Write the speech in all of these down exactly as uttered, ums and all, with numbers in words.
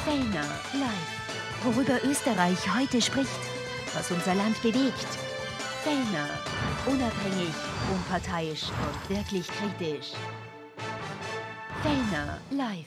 Fellner live. Worüber Österreich heute spricht, was unser Land bewegt. Fellner, unabhängig, unparteiisch und wirklich kritisch. Fellner live.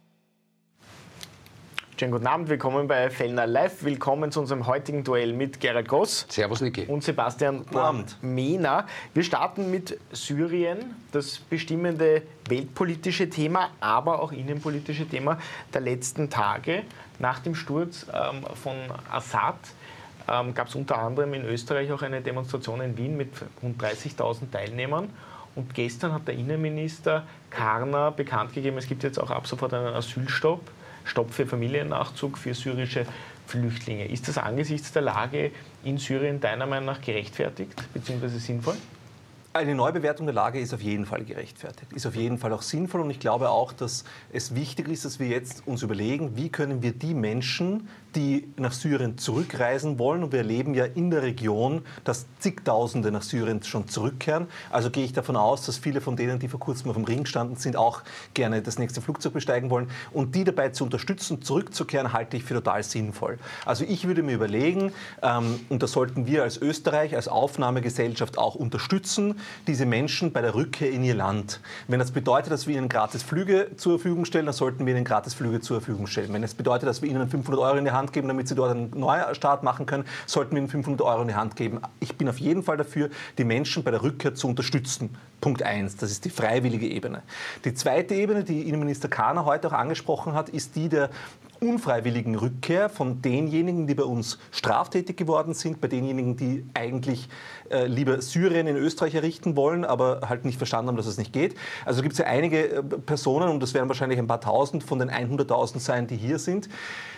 Schönen guten Abend, willkommen bei Fellner Live. Willkommen zu unserem heutigen Duell mit Gerald Gross. Servus, Niki. Und Sebastian Born-Mehner. Wir starten mit Syrien, das bestimmende weltpolitische Thema, aber auch innenpolitische Thema der letzten Tage. Nach dem Sturz ähm, von Assad ähm, gab es unter anderem in Österreich auch eine Demonstration in Wien mit rund dreißigtausend Teilnehmern. Und gestern hat der Innenminister Karner bekannt gegeben, es gibt jetzt auch ab sofort einen Asylstopp. Stopp für Familiennachzug für syrische Flüchtlinge. Ist das angesichts der Lage in Syrien deiner Meinung nach gerechtfertigt bzw. sinnvoll? Eine Neubewertung der Lage ist auf jeden Fall gerechtfertigt, ist auf jeden Fall auch sinnvoll und ich glaube auch, dass es wichtig ist, dass wir jetzt uns überlegen, wie können wir die Menschen, die nach Syrien zurückreisen wollen, und wir erleben ja in der Region, dass zigtausende nach Syrien schon zurückkehren, also gehe ich davon aus, dass viele von denen, die vor kurzem auf dem Ring gestanden sind, auch gerne das nächste Flugzeug besteigen wollen, und die dabei zu unterstützen, zurückzukehren, halte ich für total sinnvoll. Also ich würde mir überlegen, ähm, und das sollten wir als Österreich, als Aufnahmegesellschaft auch unterstützen, diese Menschen bei der Rückkehr in ihr Land. Wenn das bedeutet, dass wir ihnen gratis Flüge zur Verfügung stellen, dann sollten wir ihnen gratis Flüge zur Verfügung stellen. Wenn es bedeutet, dass wir ihnen fünfhundert Euro in die Hand geben, damit sie dort einen Neustart machen können, sollten wir ihnen fünfhundert Euro in die Hand geben. Ich bin auf jeden Fall dafür, die Menschen bei der Rückkehr zu unterstützen. Punkt eins, das ist die freiwillige Ebene. Die zweite Ebene, die Innenminister Karner heute auch angesprochen hat, ist die der unfreiwilligen Rückkehr von denjenigen, die bei uns straftätig geworden sind, bei denjenigen, die eigentlich äh, lieber Syrien in Österreich errichten wollen, aber halt nicht verstanden haben, dass es nicht geht. Also gibt es ja einige äh, Personen, und das werden wahrscheinlich ein paar Tausend von den hunderttausend sein, die hier sind,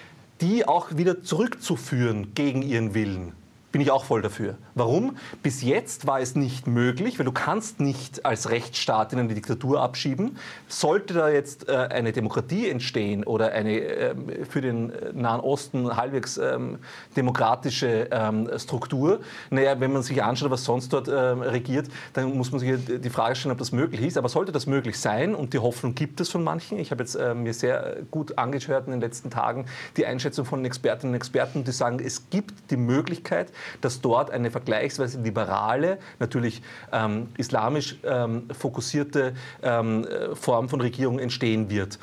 die auch wieder zurückzuführen gegen ihren Willen. Bin ich auch voll dafür. Warum? Bis jetzt war es nicht möglich, weil du kannst nicht als Rechtsstaat in eine Diktatur abschieben. Sollte da jetzt äh, eine Demokratie entstehen oder eine äh, für den Nahen Osten halbwegs ähm, demokratische ähm, Struktur, naja, wenn man sich anschaut, was sonst dort äh, regiert, dann muss man sich die Frage stellen, ob das möglich ist. Aber sollte das möglich sein, und die Hoffnung gibt es von manchen, ich habe jetzt äh, mir sehr gut angehört in den letzten Tagen die Einschätzung von Expertinnen und Experten, die sagen, es gibt die Möglichkeit, dass dort eine vergleichsweise liberale, natürlich ähm, islamisch ähm, fokussierte ähm, Form von Regierung entstehen wird.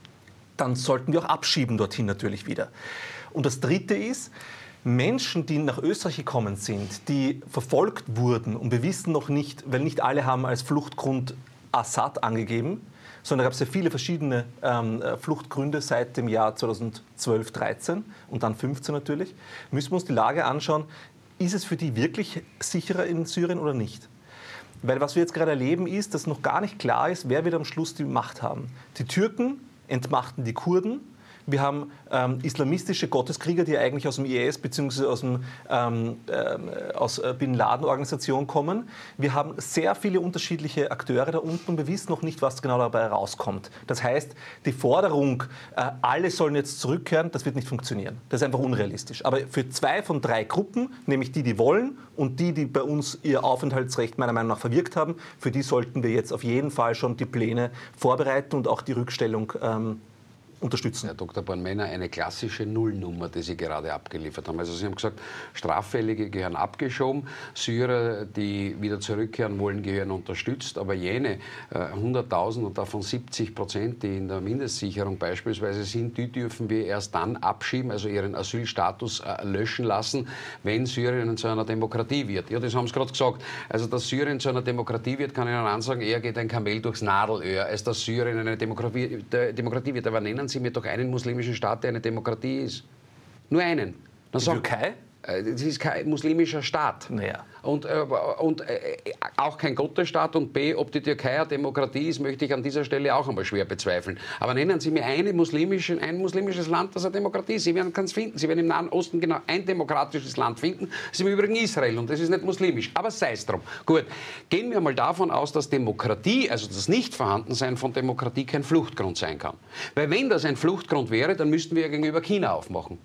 Dann sollten wir auch abschieben dorthin natürlich wieder. Und das Dritte ist, Menschen, die nach Österreich gekommen sind, die verfolgt wurden, und wir wissen noch nicht, weil nicht alle haben als Fluchtgrund Assad angegeben, sondern da gab es ja viele verschiedene ähm, Fluchtgründe seit dem Jahr zweitausendzwölf, dreizehn und dann fünfzehn natürlich, müssen wir uns die Lage anschauen, ist es für die wirklich sicherer in Syrien oder nicht? Weil was wir jetzt gerade erleben ist, dass noch gar nicht klar ist, wer wird am Schluss die Macht haben. Die Türken entmachten die Kurden. Wir haben ähm, islamistische Gotteskrieger, die eigentlich aus dem I S bzw. aus, dem, ähm, äh, aus äh, Bin Laden-Organisation kommen. Wir haben sehr viele unterschiedliche Akteure da unten und wir wissen noch nicht, was genau dabei rauskommt. Das heißt, die Forderung, äh, alle sollen jetzt zurückkehren, das wird nicht funktionieren. Das ist einfach unrealistisch. Aber für zwei von drei Gruppen, nämlich die, die wollen und die, die bei uns ihr Aufenthaltsrecht meiner Meinung nach verwirkt haben, für die sollten wir jetzt auf jeden Fall schon die Pläne vorbereiten und auch die Rückstellung ähm, unterstützen. Herr Doktor Born-Mehner, eine klassische Nullnummer, die Sie gerade abgeliefert haben. Also Sie haben gesagt, Straffällige gehören abgeschoben, Syrer, die wieder zurückkehren wollen, gehören unterstützt, aber jene äh, hunderttausend und davon siebzig Prozent, die in der Mindestsicherung beispielsweise sind, die dürfen wir erst dann abschieben, also ihren Asylstatus äh, löschen lassen, wenn Syrien zu einer Demokratie wird. Ja, das haben Sie gerade gesagt. Also, dass Syrien zu einer Demokratie wird, kann ich Ihnen ansagen, eher geht ein Kamel durchs Nadelöhr, als dass Syrien eine Demokratie, Demokratie wird. Aber nennen Sie mir doch einen muslimischen Staat, der eine Demokratie ist. Nur einen. Dann die Türkei? Es ist kein muslimischer Staat. Naja. Und, äh, und äh, auch kein Gottesstaat. Und B, ob die Türkei eine Demokratie ist, möchte ich an dieser Stelle auch einmal schwer bezweifeln. Aber nennen Sie mir eine muslimische, ein muslimisches Land, das eine Demokratie ist. Sie werden es finden. Sie werden im Nahen Osten genau ein demokratisches Land finden. Das ist im Übrigen Israel und das ist nicht muslimisch. Aber sei es drum. Gut, gehen wir mal davon aus, dass Demokratie, also das Nichtvorhandensein von Demokratie, kein Fluchtgrund sein kann. Weil wenn das ein Fluchtgrund wäre, dann müssten wir ja gegenüber China aufmachen.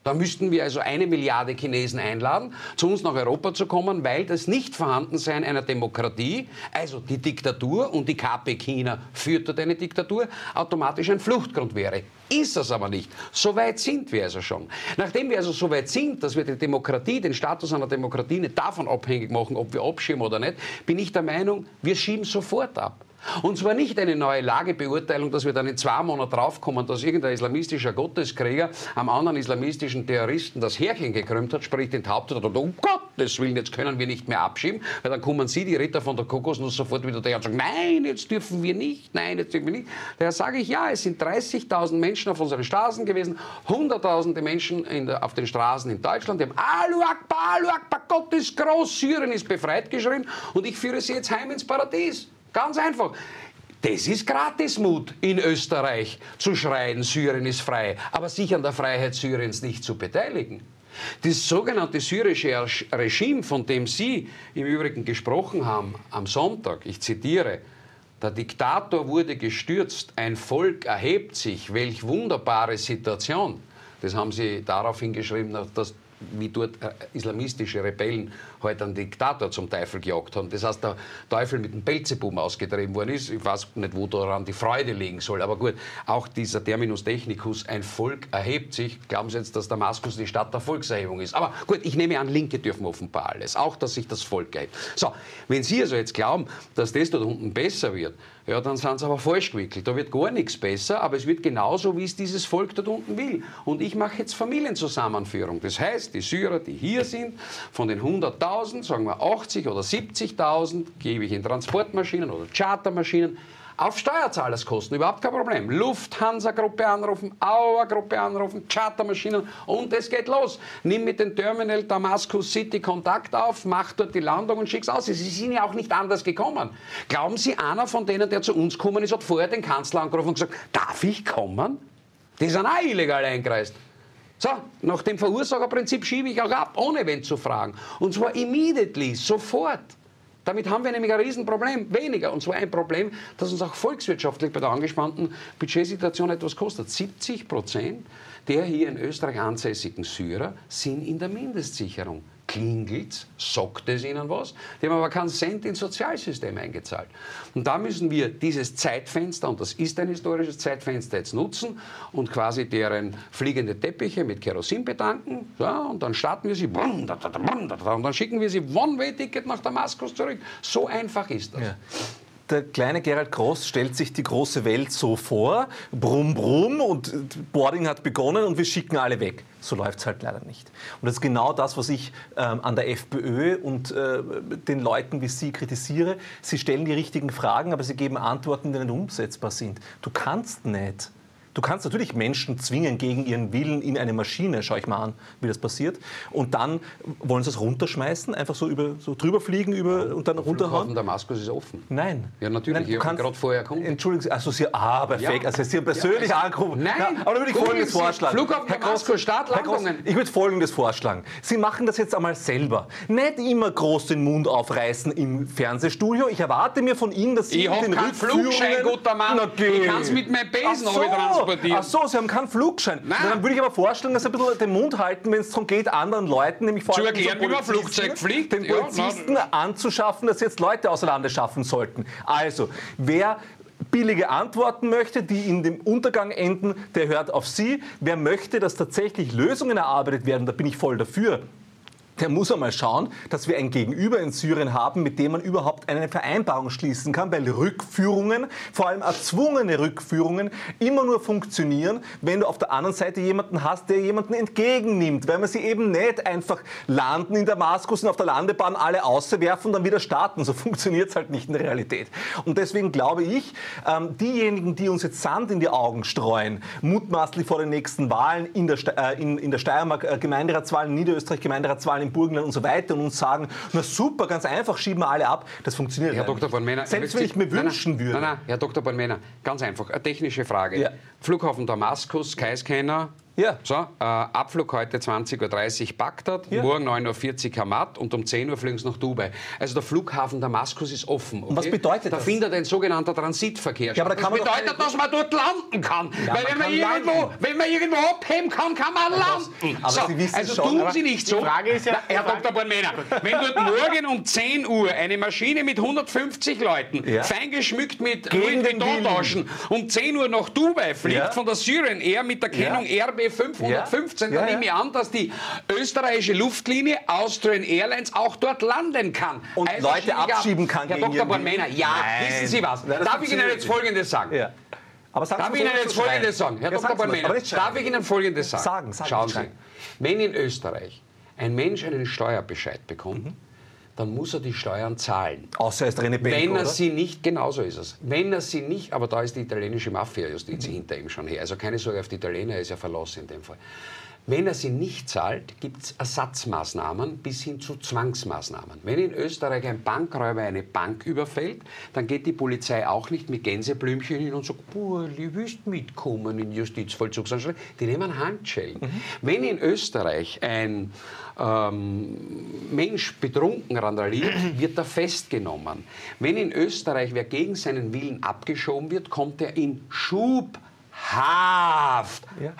Da müssten wir also eine Milliarde Chinesen einladen, zu uns nach Europa zu kommen, weil das Nichtvorhandensein einer Demokratie, also die Diktatur und die K P China führt dort eine Diktatur, automatisch ein Fluchtgrund wäre. Ist das aber nicht. So weit sind wir also schon. Nachdem wir also so weit sind, dass wir die Demokratie, den Status einer Demokratie nicht davon abhängig machen, ob wir abschieben oder nicht, bin ich der Meinung, wir schieben sofort ab. Und zwar nicht eine neue Lagebeurteilung, dass wir dann in zwei Monaten draufkommen, dass irgendein islamistischer Gotteskrieger am anderen islamistischen Terroristen das Härchen gekrümmt hat, sprich enthauptet hat und um Gottes Willen, jetzt können wir nicht mehr abschieben, weil dann kommen Sie, die Ritter von der Kokosnuss, sofort wieder daher und sagen, nein, jetzt dürfen wir nicht, nein, jetzt dürfen wir nicht. Daher sage ich, ja, es sind dreißigtausend Menschen auf unseren Straßen gewesen, hunderttausende Menschen in der, auf den Straßen in Deutschland, die haben Allahu Akbar, Allahu Akbar, Gott ist groß, Syrien ist befreit geschrien und ich führe Sie jetzt heim ins Paradies. Ganz einfach. Das ist Gratismut in Österreich, zu schreien, Syrien ist frei, aber sich an der Freiheit Syriens nicht zu beteiligen. Das sogenannte syrische Regime, von dem Sie im Übrigen gesprochen haben am Sonntag, ich zitiere, der Diktator wurde gestürzt, ein Volk erhebt sich, welch wunderbare Situation. Das haben Sie darauf hingeschrieben, dass wie dort äh, islamistische Rebellen heute einen Diktator zum Teufel gejagt haben. Das heißt, der Teufel mit dem Belzebub ausgetrieben worden ist. Ich weiß nicht, wo daran die Freude liegen soll. Aber gut, auch dieser Terminus technicus, ein Volk erhebt sich. Glauben Sie jetzt, dass Damaskus die Stadt der Volkserhebung ist? Aber gut, ich nehme an, Linke dürfen offenbar alles. Auch, dass sich das Volk erhebt. So, wenn Sie also jetzt glauben, dass das dort unten besser wird, ja, dann sind Sie aber falsch gewickelt. Da wird gar nichts besser, aber es wird genauso, wie es dieses Volk dort unten will. Und ich mache jetzt Familienzusammenführung. Das heißt, die Syrer, die hier sind, von den hunderttausend, sagen wir achtzig oder siebzigtausend, gebe ich in Transportmaschinen oder Chartermaschinen auf Steuerzahlerskosten, überhaupt kein Problem. Lufthansa-Gruppe anrufen, Auer-Gruppe anrufen, Chartermaschinen und es geht los. Nimm mit dem Terminal Damaskus City Kontakt auf, mach dort die Landung und schick's aus. Sie sind ja auch nicht anders gekommen. Glauben Sie, einer von denen, der zu uns gekommen ist, hat vorher den Kanzler angerufen und gesagt, darf ich kommen? Die sind auch illegal eingereist. So, nach dem Verursacherprinzip schiebe ich auch ab, ohne wen zu fragen. Und zwar immediately, sofort. Damit haben wir nämlich ein Riesenproblem, weniger. Und zwar ein Problem, das uns auch volkswirtschaftlich bei der angespannten Budgetsituation etwas kostet. siebzig Prozent der hier in Österreich ansässigen Syrer sind in der Mindestsicherung. Klingelt's? Sagt es Ihnen was? Die haben aber keinen Cent ins Sozialsystem eingezahlt. Und da müssen wir dieses Zeitfenster, und das ist ein historisches Zeitfenster, jetzt nutzen und quasi deren fliegende Teppiche mit Kerosin bedanken. Ja, und dann starten wir sie, und dann schicken wir sie One-Way-Ticket nach Damaskus zurück. So einfach ist das. Ja. Der kleine Gerald Gross stellt sich die große Welt so vor, brumm, brumm, und Boarding hat begonnen und wir schicken alle weg. So läuft es halt leider nicht. Und das ist genau das, was ich ähm, an der FPÖ und äh, den Leuten wie Sie kritisiere. Sie stellen die richtigen Fragen, aber sie geben Antworten, die nicht umsetzbar sind. Du kannst nicht. Du kannst natürlich Menschen zwingen gegen ihren Willen in eine Maschine, schau ich mal an, wie das passiert. Und dann wollen sie es runterschmeißen, einfach so, über, so drüber fliegen über, ja, und dann runterhauen. Der Flughafen Damaskus ist offen. Nein. Ja, natürlich. Nein, ich habe gerade vorher erkundigt. Entschuldigen Sie, also Sie, ah, perfekt. Ja. Also Sie haben persönlich ja, also, angerufen. Nein. Ja, aber da würde ich Folgendes vorschlagen. Flughafen Damaskus, Startlandungen. Ich würde Folgendes vorschlagen. Sie machen das jetzt einmal selber. Nicht immer groß den Mund aufreißen im Fernsehstudio. Ich erwarte mir von Ihnen, dass Sie ich mit den keinen Flugschein, guter Mann. Ich kann es mit meinem Besen so. transportieren. Ach so, Sie haben keinen Flugschein. Dann würde ich aber vorstellen, dass Sie ein bisschen den Mund halten, wenn es darum geht, anderen Leuten, nämlich vor allem zu erklären, wie man Flugzeug fliegt, den Polizisten ja, anzuschaffen, dass sie jetzt Leute außer Lande schaffen sollten. Also, wer billige Antworten möchte, die in dem Untergang enden, der hört auf Sie. Wer möchte, dass tatsächlich Lösungen erarbeitet werden, da bin ich voll dafür. Der muss einmal schauen, dass wir ein Gegenüber in Syrien haben, mit dem man überhaupt eine Vereinbarung schließen kann, weil Rückführungen, vor allem erzwungene Rückführungen, immer nur funktionieren, wenn du auf der anderen Seite jemanden hast, der jemanden entgegennimmt, weil man sie eben nicht einfach landen in Damaskus und auf der Landebahn alle auswerfen und dann wieder starten. So funktioniert es halt nicht in der Realität. Und deswegen glaube ich, ähm, diejenigen, die uns jetzt Sand in die Augen streuen, mutmaßlich vor den nächsten Wahlen in der, Ste äh, in, in der Steiermark äh, Gemeinderatswahlen, Niederösterreich Gemeinderatswahlen, im Burgenland und so weiter und uns sagen, na super, ganz einfach, schieben wir alle ab. Das funktioniert Herr Doktor von Mehner, selbst wenn ich mir nein, wünschen nein, würde. Nein, nein, Herr Doktor von Mehner, ganz einfach, eine technische Frage. Ja. Flughafen Damaskus, Skyscanner, Ja. So, äh, Abflug heute zwanzig Uhr dreißig Bagdad, Ja. morgen neun Uhr vierzig Hamad und um zehn Uhr fliegen sie nach Dubai. Also der Flughafen Damaskus ist offen. Okay? Und was bedeutet da das? Da findet ein sogenannter Transitverkehr Ja, aber statt. da kann Das man doch bedeutet, keine- dass man dort landen kann. Ja, Weil man wenn man, kann irgendwo, landen. wenn man irgendwo abheben kann, kann man landen. aber so, Sie wissen also schon, tun aber Sie nicht so. die Frage ist ja- Na, Herr Doktor Bornmänner, wenn dort morgen um zehn Uhr eine Maschine mit hundertfünfzig Leuten, Ja. fein geschmückt mit Gegen Louis den Willen. Vuitton-Taschen, um zehn Uhr nach Dubai fliegt Ja. von der Syrien Air mit der Kennung Ja. R B fünfhundertfünfzehn, Ja. dann Ja, nehme ja. ich an, dass die österreichische Luftlinie Austrian Airlines auch dort landen kann. Und Also Leute stimme ich ab. abschieben kann Herr gegen Doktor ihren Bornmänner, Willen. ja, Nein. wissen Sie was? Nein, das Darf ich Ihnen funktioniert jetzt nicht. Folgendes sagen? Ja. Aber sagen Darf Sie ich Ihnen so, jetzt so schreien. Folgendes sagen? Herr Ja, Doktor sagen Sie was, Bornmänner, aber nicht schreien. darf ich Ihnen Folgendes sagen? Sagen, sagen, Schauen nicht Sie, schreien. wenn in Österreich ein Mensch einen Steuerbescheid bekommt, Mhm. dann muss er die Steuern zahlen. Außer er ist René Benko, Wenn er oder? sie nicht, genau so ist es. Wenn er sie nicht, aber da ist die italienische Mafia-Justiz Mhm. hinter ihm schon her. Also keine Sorge auf die Italiener, er ist ja verlassen in dem Fall. Wenn er sie nicht zahlt, gibt es Ersatzmaßnahmen bis hin zu Zwangsmaßnahmen. Wenn in Österreich ein Bankräuber eine Bank überfällt, dann geht die Polizei auch nicht mit Gänseblümchen hin und sagt, Burli, willst mitkommen in Justizvollzugsanstalt? Die nehmen Handschellen. Mhm. Wenn in Österreich ein ähm, Mensch betrunken randaliert, wird er festgenommen. Wenn in Österreich wer gegen seinen Willen abgeschoben wird, kommt er in Schub. Haft. Ja.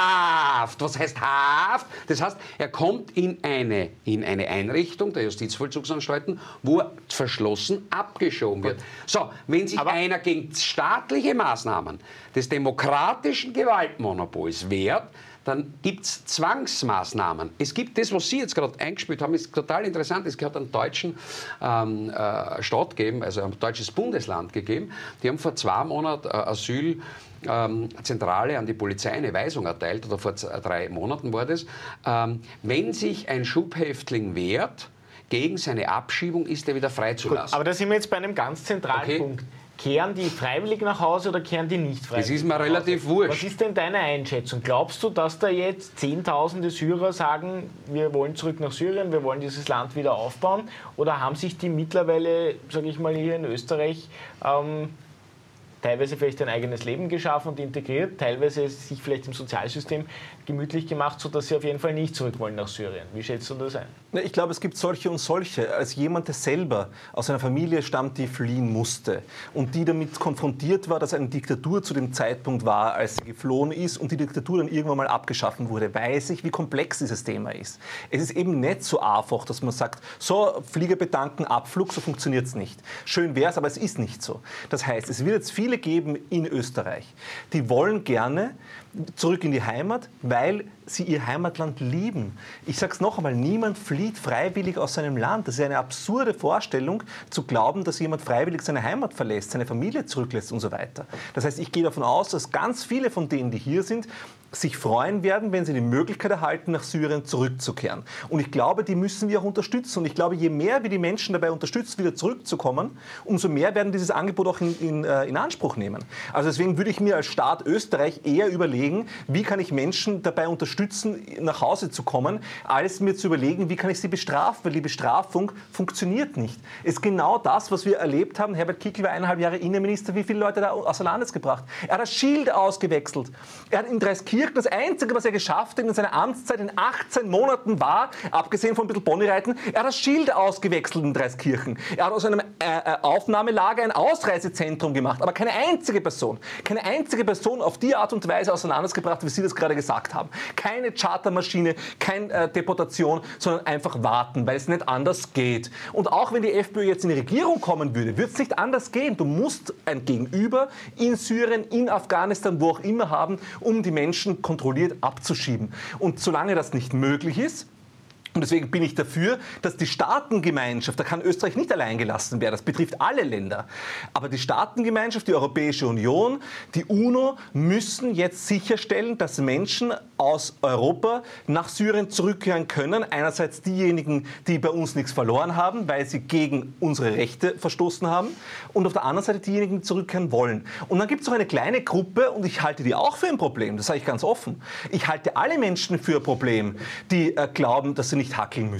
Haft. Was heißt Haft? Das heißt, er kommt in eine, in eine Einrichtung der Justizvollzugsanstalten, wo er verschlossen abgeschoben wird. So, wenn sich Aber- einer gegen staatliche Maßnahmen des demokratischen Gewaltmonopols wehrt, dann gibt es Zwangsmaßnahmen. Es gibt das, was Sie jetzt gerade eingespielt haben, ist total interessant. Es hat einen deutschen ähm, äh, Staat gegeben, also ein deutsches Bundesland gegeben. Die haben vor zwei Monaten äh, Asyl ähm, Zentrale an die Polizei eine Weisung erteilt, oder vor zwei, drei Monaten war das. Ähm, wenn sich ein Schubhäftling wehrt gegen seine Abschiebung, ist er wieder freizulassen. Aber da sind wir jetzt bei einem ganz zentralen Okay. Punkt. Kehren die freiwillig nach Hause oder kehren die nicht freiwillig? Das ist mir nach relativ Hause? wurscht. Was ist denn deine Einschätzung? Glaubst du, dass da jetzt Zehntausende Syrer sagen, wir wollen zurück nach Syrien, wir wollen dieses Land wieder aufbauen? Oder haben sich die mittlerweile, sage ich mal, hier in Österreich ähm, teilweise vielleicht ein eigenes Leben geschaffen und integriert, teilweise sich vielleicht im Sozialsystem gemütlich gemacht, sodass sie auf jeden Fall nicht zurück wollen nach Syrien? Wie schätzt du das ein? Ich glaube, es gibt solche und solche. Als jemand, der selber aus einer Familie stammt, die fliehen musste und die damit konfrontiert war, dass eine Diktatur zu dem Zeitpunkt war, als sie geflohen ist und die Diktatur dann irgendwann mal abgeschaffen wurde, weiß ich, wie komplex dieses Thema ist. Es ist eben nicht so einfach, dass man sagt, so, Flieger bedanken, Abflug, so funktioniert es nicht. Schön wäre es, aber es ist nicht so. Das heißt, es wird jetzt viele geben in Österreich, die wollen gerne zurück in die Heimat, weil sie ihr Heimatland lieben. Ich sage es noch einmal, niemand flieht freiwillig aus seinem Land. Das ist eine absurde Vorstellung, zu glauben, dass jemand freiwillig seine Heimat verlässt, seine Familie zurücklässt und so weiter. Das heißt, ich gehe davon aus, dass ganz viele von denen, die hier sind, sich freuen werden, wenn sie die Möglichkeit erhalten, nach Syrien zurückzukehren. Und ich glaube, die müssen wir auch unterstützen. Und ich glaube, je mehr wir die Menschen dabei unterstützen, wieder zurückzukommen, umso mehr werden dieses Angebot auch in, in, in Anspruch nehmen. Also deswegen würde ich mir als Staat Österreich eher überlegen, wie kann ich Menschen dabei unterstützen, nach Hause zu kommen, als mir zu überlegen, wie kann ich sie bestrafen, weil die Bestrafung funktioniert nicht. Es ist genau das, was wir erlebt haben. Herbert Kickl war eineinhalb Jahre Innenminister. Wie viele Leute da außer Landes gebracht? Er hat das Schild ausgewechselt. Er hat in Dreiskirchen das Einzige, was er geschafft hat in seiner Amtszeit in achtzehn Monaten war, abgesehen von ein bisschen Ponyreiten, er hat das Schild ausgewechselt in Dreiskirchen. Er hat aus einem äh, Aufnahmelager ein Ausreisezentrum gemacht, aber keine einzige Person, keine einzige Person auf die Art und Weise aus Landes gebracht, wie Sie das gerade gesagt haben. Keine Chartermaschine, keine äh, Deportation, sondern einfach warten, weil es nicht anders geht. Und auch wenn die FPÖ jetzt in die Regierung kommen würde, wird es nicht anders gehen. Du musst ein Gegenüber in Syrien, in Afghanistan, wo auch immer haben, um die Menschen kontrolliert abzuschieben. Und solange das nicht möglich ist, und deswegen bin ich dafür, dass die Staatengemeinschaft, da kann Österreich nicht allein gelassen werden, das betrifft alle Länder, aber die Staatengemeinschaft, die Europäische Union, die UNO müssen jetzt sicherstellen, dass Menschen aus Europa nach Syrien zurückkehren können. Einerseits diejenigen, die bei uns nichts verloren haben, weil sie gegen unsere Rechte verstoßen haben, und auf der anderen Seite diejenigen, die zurückkehren wollen. Und dann gibt es noch eine kleine Gruppe, und ich halte die auch für ein Problem, das sage ich ganz offen. Ich halte alle Menschen für ein Problem, die äh, glauben, dass sie nicht hackeln müssen.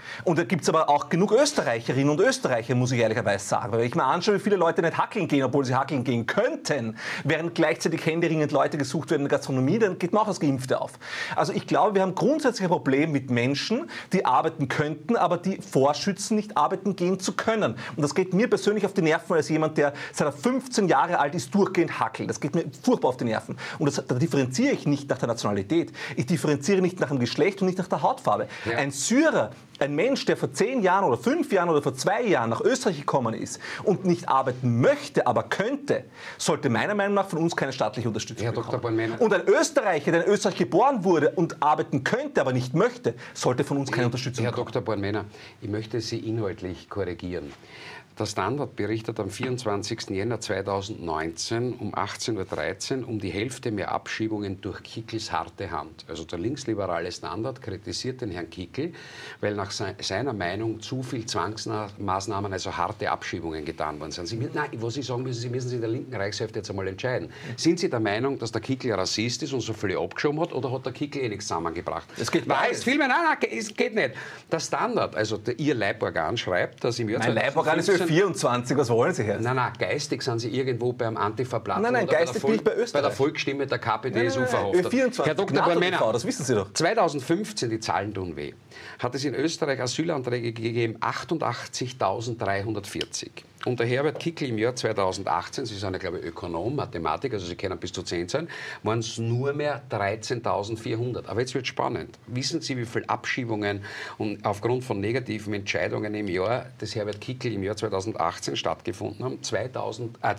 Und da gibt es aber auch genug Österreicherinnen und Österreicher, muss ich ehrlicherweise sagen. Weil wenn ich mir anschaue, wie viele Leute nicht hackeln gehen, obwohl sie hackeln gehen könnten, während gleichzeitig händeringend Leute gesucht werden in der Gastronomie, dann geht man auch als Geimpfte auf. Also ich glaube, wir haben grundsätzlich ein Problem mit Menschen, die arbeiten könnten, aber die vorschützen, nicht arbeiten gehen zu können. Und das geht mir persönlich auf die Nerven als jemand, der seit er fünfzehn Jahre alt ist, durchgehend hackelt. Das geht mir furchtbar auf die Nerven. Und das, da differenziere ich nicht nach der Nationalität. Ich differenziere nicht nach dem Geschlecht und nicht nach der Hautfarbe. Ja. Ein Syrer, ein Mensch, der vor zehn Jahren oder fünf Jahren oder vor zwei Jahren nach Österreich gekommen ist und nicht arbeiten möchte, aber könnte, sollte meiner Meinung nach von uns keine staatliche Unterstützung Herr bekommen. Doktor Bornmänner. Und ein Österreicher, der in Österreich geboren wurde und arbeiten könnte, aber nicht möchte, sollte von uns keine Unterstützung Herr bekommen. Doktor Bornmänner, ich möchte Sie inhaltlich korrigieren. Der Standard berichtet am vierundzwanzigsten Jänner zweitausendneunzehn um achtzehn Uhr dreizehn um die Hälfte mehr Abschiebungen durch Kickls harte Hand. Also der linksliberale Standard kritisiert den Herrn Kickl, weil nach seiner Meinung zu viel Zwangsmaßnahmen, also harte Abschiebungen getan worden sind. Sie, nein, was ich sagen müssen, Sie müssen sich in der linken Reichshälfte jetzt einmal entscheiden. Sind Sie der Meinung, dass der Kickl Rassist ist und so viele abgeschoben hat, oder hat der Kickl eh nichts zusammengebracht? Es geht nein, beides. es viel mehr, nein, nein, es geht nicht. Der Standard, also der, Ihr Leiborgan schreibt, dass im Jahr Mein Leiborgan ist vierundzwanzig, was wollen Sie, Herr? Nein, nein, geistig sind Sie irgendwo beim Antifa-Platten. Nein, nein, oder geistig bei bin ich bei Österreich. Bei der Volksstimme der K P D S U verhaftet. vierundzwanzig, Herr Doktor Bornmänner, das wissen Sie doch. zweitausendfünfzehn, die Zahlen tun weh, hat es in Österreich Asylanträge gegeben, achtundachtzigtausenddreihundertvierzig. Und der Herbert Kickl im Jahr zweitausendachtzehn, Sie sind ja, glaube ich, Ökonom, Mathematik, also Sie können bis zu zehn sein, waren es nur mehr dreizehntausendvierhundert. Aber jetzt wird es spannend. Wissen Sie, wie viele Abschiebungen und aufgrund von negativen Entscheidungen im Jahr des Herbert Kickl im Jahr zweitausendachtzehn stattgefunden haben? Äh,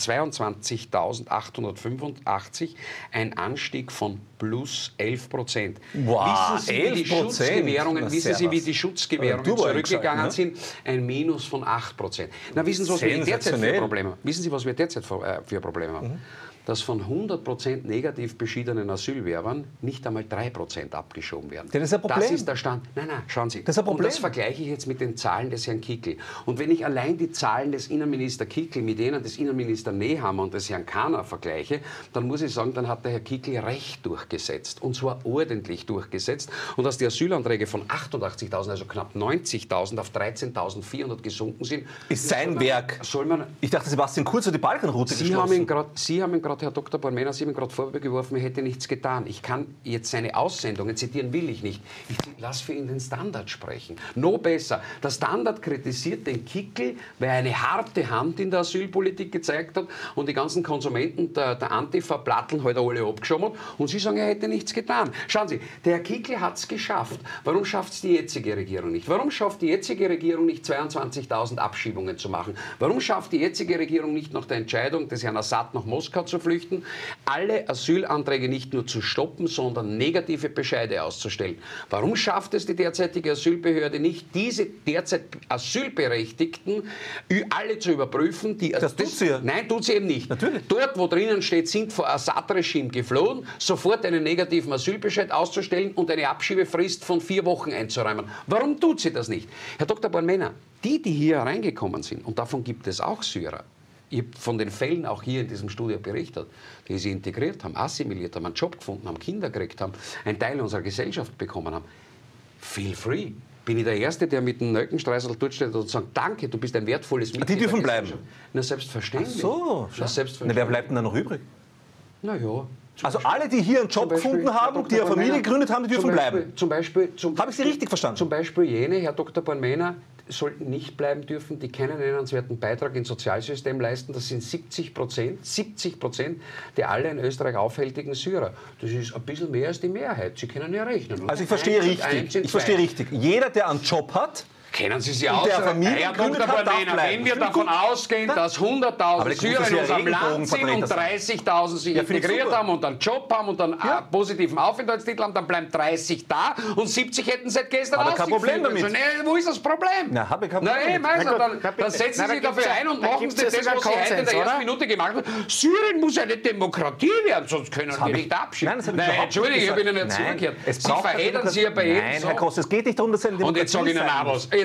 zweiundzwanzigtausendachthundertfünfundachtzig, ein Anstieg von plus elf Prozent. Wow, wissen Sie, wie die Schutzgewährungen, wissen Sie, wie die Schutzgewährungen zurückgegangen ne? sind? Ein Minus von acht Prozent. Na, wissen Sie, was wir derzeit für Probleme haben? Wissen Sie, was wir derzeit für, für Probleme haben? Mhm. Dass von hundert Prozent negativ beschiedenen Asylwerbern nicht einmal drei Prozent abgeschoben werden. Das ist ein Problem. Das ist der Stand. Nein, nein, schauen Sie. Das ist ein Problem. Und das vergleiche ich jetzt mit den Zahlen des Herrn Kickl. Und wenn ich allein die Zahlen des Innenminister Kickl mit denen des Innenminister Nehammer und des Herrn Kahner vergleiche, dann muss ich sagen, dann hat der Herr Kickl Recht durchgesetzt. Und zwar ordentlich durchgesetzt. Und dass die Asylanträge von achtundachtzigtausend, also knapp neunzigtausend auf dreizehntausendvierhundert gesunken sind, ist sein man, Werk. Soll man, ich dachte, Sebastian Kurz hat die Balkanroute Sie geschlossen. haben ihn grad, Sie haben ihn gerade, Herr Doktor Bornmänner, Sie haben ihn gerade vorgeworfen, er hätte nichts getan. Ich kann jetzt seine Aussendungen zitieren, will ich nicht. Ich lasse für ihn den Standard sprechen. No besser. Der Standard kritisiert den Kickl, weil er eine harte Hand in der Asylpolitik gezeigt hat und die ganzen Konsumenten der, der Antifa-Platteln heute alle abgeschoben hat. Und Sie sagen, er hätte nichts getan. Schauen Sie, der Herr Kickl hat es geschafft. Warum schafft es die jetzige Regierung nicht? Warum schafft die jetzige Regierung nicht zweiundzwanzigtausend Abschiebungen zu machen? Warum schafft die jetzige Regierung nicht nach der Entscheidung des Herrn Assad nach Moskau zu flüchten, alle Asylanträge nicht nur zu stoppen, sondern negative Bescheide auszustellen? Warum schafft es die derzeitige Asylbehörde nicht, diese derzeit Asylberechtigten alle zu überprüfen? Die, das tut sie ja. Nein, tut sie eben nicht. Natürlich. Dort, wo drinnen steht, sind vor Assad-Regime geflohen, sofort einen negativen Asylbescheid auszustellen und eine Abschiebefrist von vier Wochen einzuräumen. Warum tut sie das nicht? Herr Doktor Bornmänner, die, die hier reingekommen sind, und davon gibt es auch Syrer, ich habe von den Fällen auch hier in diesem Studio berichtet, die sie integriert haben, assimiliert haben, einen Job gefunden haben, Kinder gekriegt haben, einen Teil unserer Gesellschaft bekommen haben. Feel free. Bin ich der Erste, der mit dem Nöckenstreisel dort steht und sagt, danke, du bist ein wertvolles Mitglied. Die dürfen bleiben? Na, selbstverständlich. Ach so, Na, selbstverständlich. Na, wer bleibt denn da noch übrig? Na ja. Also alle, die hier einen Job Beispiel, gefunden haben, die eine Familie gegründet haben, die dürfen Beispiel, bleiben. Zum Beispiel, zum Habe ich Sie richtig verstanden? Zum Beispiel jene, Herr Doktor Bornmänner, sollten nicht bleiben dürfen, die keinen nennenswerten Beitrag ins Sozialsystem leisten. Das sind siebzig Prozent, siebzig Prozent der alle in Österreich aufhältigen Syrer. Das ist ein bisschen mehr als die Mehrheit. Sie können ja rechnen. Also ich verstehe richtig. Ich verstehe richtig. Jeder, der einen Job hat, kennen Sie sich aus? Der Familie Herr Doktor Bornmänner, wenn wir davon ausgehen, dass hunderttausend Syrer in unserem Land sind und dreißigtausend sich ja, integriert haben und einen Job haben und einen ja. positiven Aufenthaltstitel haben, dann bleiben dreißig da und siebzig hätten seit gestern aber kein Problem damit. Also, nee, wo ist das Problem? Na, habe ich kein Problem. Nein, also, dann, dann setzen Sie sich dafür ein und machen Sie das, was Sie heute in der ersten Minute gemacht haben. Syrien muss eine Demokratie werden, sonst können wir nicht abschieben. Nein, das Nein, Entschuldigung, ich habe Ihnen nicht zugehört. Sie verheddern sich ja bei jedem. Nein, Herr Gross, es geht nicht darum, dass Sie eine Und jetzt sage ich Ihnen auch was.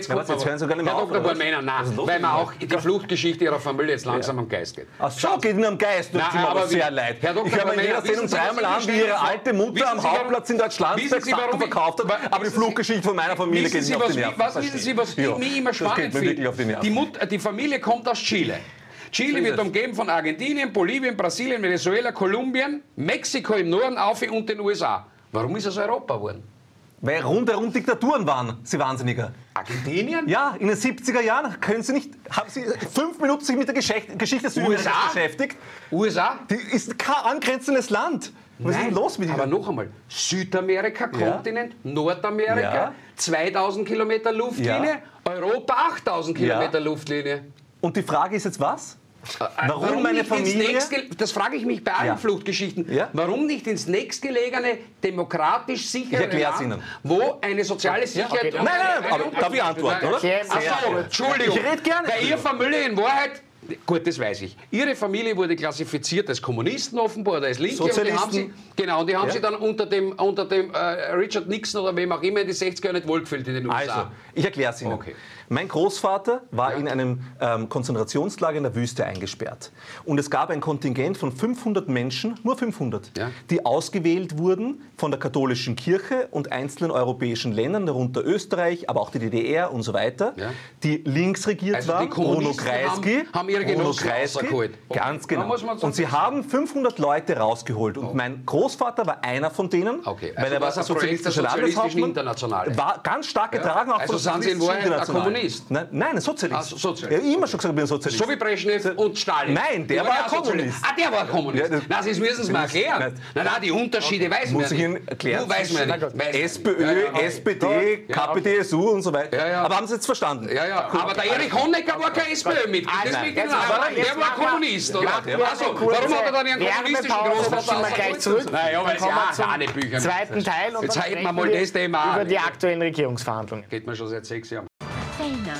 jetzt Ja, kommt was, jetzt hören Sie gar nicht mehr Herr auf, Doktor oder was? Bornmänner, Was ist nein, los weil mit mir Ihnen? auch die Fluchtgeschichte Ihrer Familie jetzt langsam am Geist geht. Ach so, geht Ihnen am Geist, das Nein, tut mir aber aber wie- sehr leid. Herr Doktor Ich habe in Bornmänner, jeder Sendung wissen Sie, was dreimal ich an, wie ständig Ihre sage? alte Mutter Wissen am Sie, warum- Hauptplatz in Wissen Deutschlandsberg Sie, Sachen warum ich- verkauft hat, wa- aber die wissen Sie- Fluggeschichte von meiner Familie Wissen geht Sie, mir auf was, die Nerven. was wissen Sie, was Verstehe. ich mich immer Das spannend geht mir wirklich auf die finde? Nerven. Die, Mut, die Familie kommt aus Chile. Chile ist wird es. umgeben von Argentinien, Bolivien, Brasilien, Venezuela, Kolumbien, Mexiko im Norden auf und den U S A. Warum ist es Europa geworden? Weil rundherum Diktaturen waren, Sie Wahnsinniger. Argentinien? Ja, in den siebziger Jahren können Sie nicht, haben Sie fünf Minuten sich mit der Geschichte, Geschichte Syriens U S A? beschäftigt? U S A? Die ist kein angrenzendes Land. Was ist denn los mit Aber Ihnen? noch einmal, Südamerika, Kontinent, Nordamerika, Ja. zweitausend Kilometer Luftlinie, Europa achttausend Kilometer Luftlinie. Und die Frage ist jetzt was? Warum, meine nicht ins Familie... nächstge- das frage ich mich bei allen Ja. Fluchtgeschichten. Ja. Warum nicht ins nächstgelegene, demokratisch sichere erklär's Land, Ihnen. wo eine soziale Sicherheit... okay, und nein, nein, eine- aber eine darf ich antworten, oder? Sehr Ach so, gut. Entschuldigung. Ich red gerne. Bei Ihrer Familie in Wahrheit... Gut, das weiß ich. Ihre Familie wurde klassifiziert als Kommunisten offenbar oder als Linke. Und die haben Sozialisten. sie, genau, und die haben Ja. sie dann unter dem, unter dem äh, Richard Nixon oder wem auch immer in die sechziger Jahre nicht wohlgefühlt in den U S A. Also, ich erkläre es Ihnen. Okay. Mein Großvater war Ja. in einem ähm, Konzentrationslager in der Wüste eingesperrt. Und es gab ein Kontingent von fünfhundert Menschen, nur fünfhundert, Ja. die ausgewählt wurden von der katholischen Kirche und einzelnen europäischen Ländern, darunter Österreich, aber auch die D D R und so weiter, Ja. die links regiert Also die waren. Bruno Kommunisten Kreisky. haben- haben ihre Bruno Genossen Kreisky, rausgeholt. Okay. Ganz Da genau. muss man so Und sie wissen. haben fünfhundert Leute rausgeholt. Und mein Großvater war einer von denen, Okay, also weil er war das ist ein Projekt der sozialistischer Sozialistischen Landeshauptmann. Internationale. War ganz stark getragen auch Also von der sind Sie in Sozialistischen Wahrheit ein Internationale. Kommunist? Nein, nein, ein Sozialist. Ah, so- Sozialist. Ja, immer schon gesagt, ich bin ein Sozialist. So wie Brezhnev und Stalin. Nein, der Die war ja ein Sozialist. Kommunist. Ah, der war ein Kommunist. Ja, das- Na, das müssen Sie mir erklären. Nein. Nein, nein, die Unterschiede weiß man Muss ja ich nicht. Ihnen erklären? Du weiß man ja nicht. Weiß man nicht. SPÖ, Ja, ja, okay. S P D, Ja, K P D S U und so weiter. Ja, ja. Aber haben Sie jetzt verstanden? Ja, ja, aber der Erich Honecker war kein SPÖ-Mitglied. Das Nein, mit jetzt genau. machen wir- Der jetzt war machen wir- Kommunist, oder? Ja, wir Also, machen eine warum hat er dann kurze einen kommunistischen Werbepause, Großvater? dann sind wir gleich zurück. Naja, aber Dann es kommen wir ja zum keine Bücher. zweiten Teil und Jetzt dann halten wir sprechen mal wir das Thema über an. die aktuellen Regierungsverhandlungen. Geht mir schon seit sechs Jahren. Fellner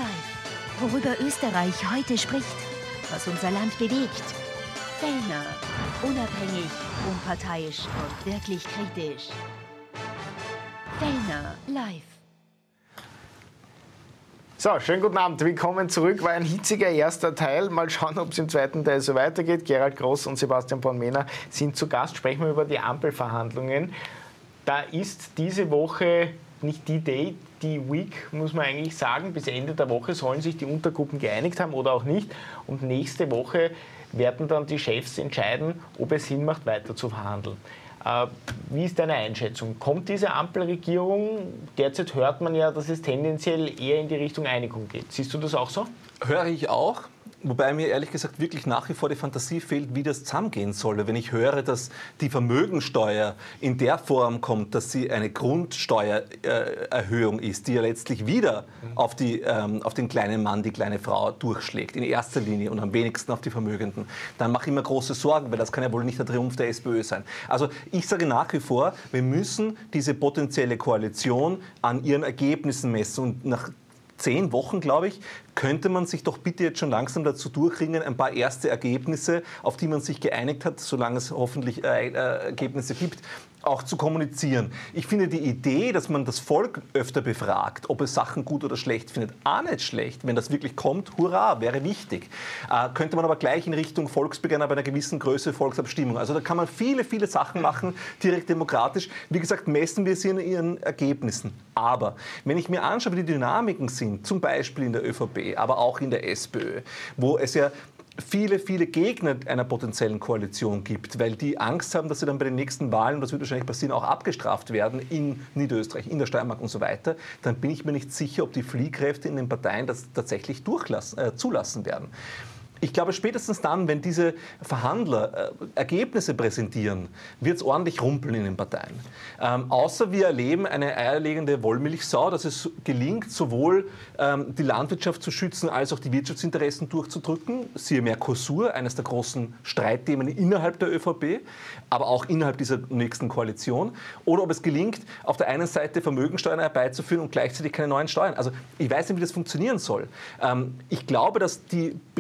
live. Worüber Österreich heute spricht, was unser Land bewegt. Fellner. Unabhängig, unparteiisch und wirklich kritisch. Fellner live. So, schönen guten Abend. Willkommen zurück. War ein hitziger erster Teil. Mal schauen, ob es im zweiten Teil so weitergeht. Gerald Groß und Sebastian Bornmänner sind zu Gast. Sprechen wir über die Ampelverhandlungen. Da ist diese Woche nicht die Day, die Week, muss man eigentlich sagen. Bis Ende der Woche sollen sich die Untergruppen geeinigt haben oder auch nicht. Und nächste Woche werden dann die Chefs entscheiden, ob es Sinn macht, weiter zu verhandeln. Äh, wie ist deine Einschätzung? Kommt diese Ampelregierung? Derzeit hört man ja, dass es tendenziell eher in die Richtung Einigung geht. Siehst du das auch so? Höre ich auch. Wobei mir ehrlich gesagt wirklich nach wie vor die Fantasie fehlt, wie das zusammengehen soll. Wenn ich höre, dass die Vermögensteuer in der Form kommt, dass sie eine Grundsteuererhöhung ist, die ja letztlich wieder auf, die, ähm, auf den kleinen Mann, die kleine Frau durchschlägt, in erster Linie und am wenigsten auf die Vermögenden, dann mache ich mir große Sorgen, weil das kann ja wohl nicht der Triumph der SPÖ sein. Also ich sage nach wie vor, wir müssen diese potenzielle Koalition an ihren Ergebnissen messen und nach zehn Wochen, glaube ich, könnte man sich doch bitte jetzt schon langsam dazu durchringen, ein paar erste Ergebnisse, auf die man sich geeinigt hat, solange es hoffentlich äh, äh, Ergebnisse gibt, auch zu kommunizieren. Ich finde die Idee, dass man das Volk öfter befragt, ob es Sachen gut oder schlecht findet, auch nicht schlecht. Wenn das wirklich kommt, hurra, wäre wichtig. Äh, könnte man aber gleich in Richtung Volksbegehren bei einer gewissen Größe Volksabstimmung. Also da kann man viele, viele Sachen machen, direkt demokratisch. Wie gesagt, messen wir sie in ihren Ergebnissen. Aber wenn ich mir anschaue, wie die Dynamiken sind, zum Beispiel in der ÖVP, aber auch in der SPÖ, wo es ja viele, viele Gegner einer potenziellen Koalition gibt, weil die Angst haben, dass sie dann bei den nächsten Wahlen, das wird wahrscheinlich passieren, auch abgestraft werden in Niederösterreich, in der Steiermark und so weiter, dann bin ich mir nicht sicher, ob die Fliehkräfte in den Parteien das tatsächlich durchlassen, äh, zulassen werden. Ich glaube, spätestens dann, wenn diese Verhandler äh, Ergebnisse präsentieren, wird es ordentlich rumpeln in den Parteien. Ähm, außer wir erleben eine eierlegende Wollmilchsau, dass es gelingt, sowohl ähm, die Landwirtschaft zu schützen, als auch die Wirtschaftsinteressen durchzudrücken. Siehe Mercosur, eines der großen Streitthemen innerhalb der ÖVP, aber auch innerhalb dieser nächsten Koalition. Oder ob es gelingt, auf der einen Seite Vermögensteuern herbeizuführen und gleichzeitig keine neuen Steuern. Also ich weiß nicht, wie das funktionieren soll. Ähm, ich glaube, dass die bestehenden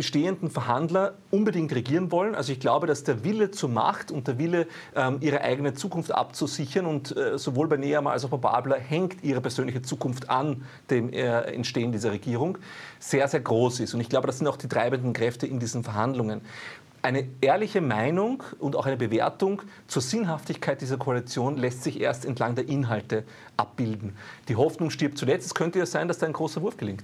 geeigneten Verhandler unbedingt regieren wollen. Also ich glaube, dass der Wille zur Macht und der Wille, ähm, ihre eigene Zukunft abzusichern und äh, sowohl bei Nehammer als auch bei Babler hängt ihre persönliche Zukunft an dem äh, Entstehen dieser Regierung, sehr, sehr groß ist. Und ich glaube, das sind auch die treibenden Kräfte in diesen Verhandlungen. Eine ehrliche Meinung und auch eine Bewertung zur Sinnhaftigkeit dieser Koalition lässt sich erst entlang der Inhalte abbilden. Die Hoffnung stirbt zuletzt. Es könnte ja sein, dass da ein großer Wurf gelingt.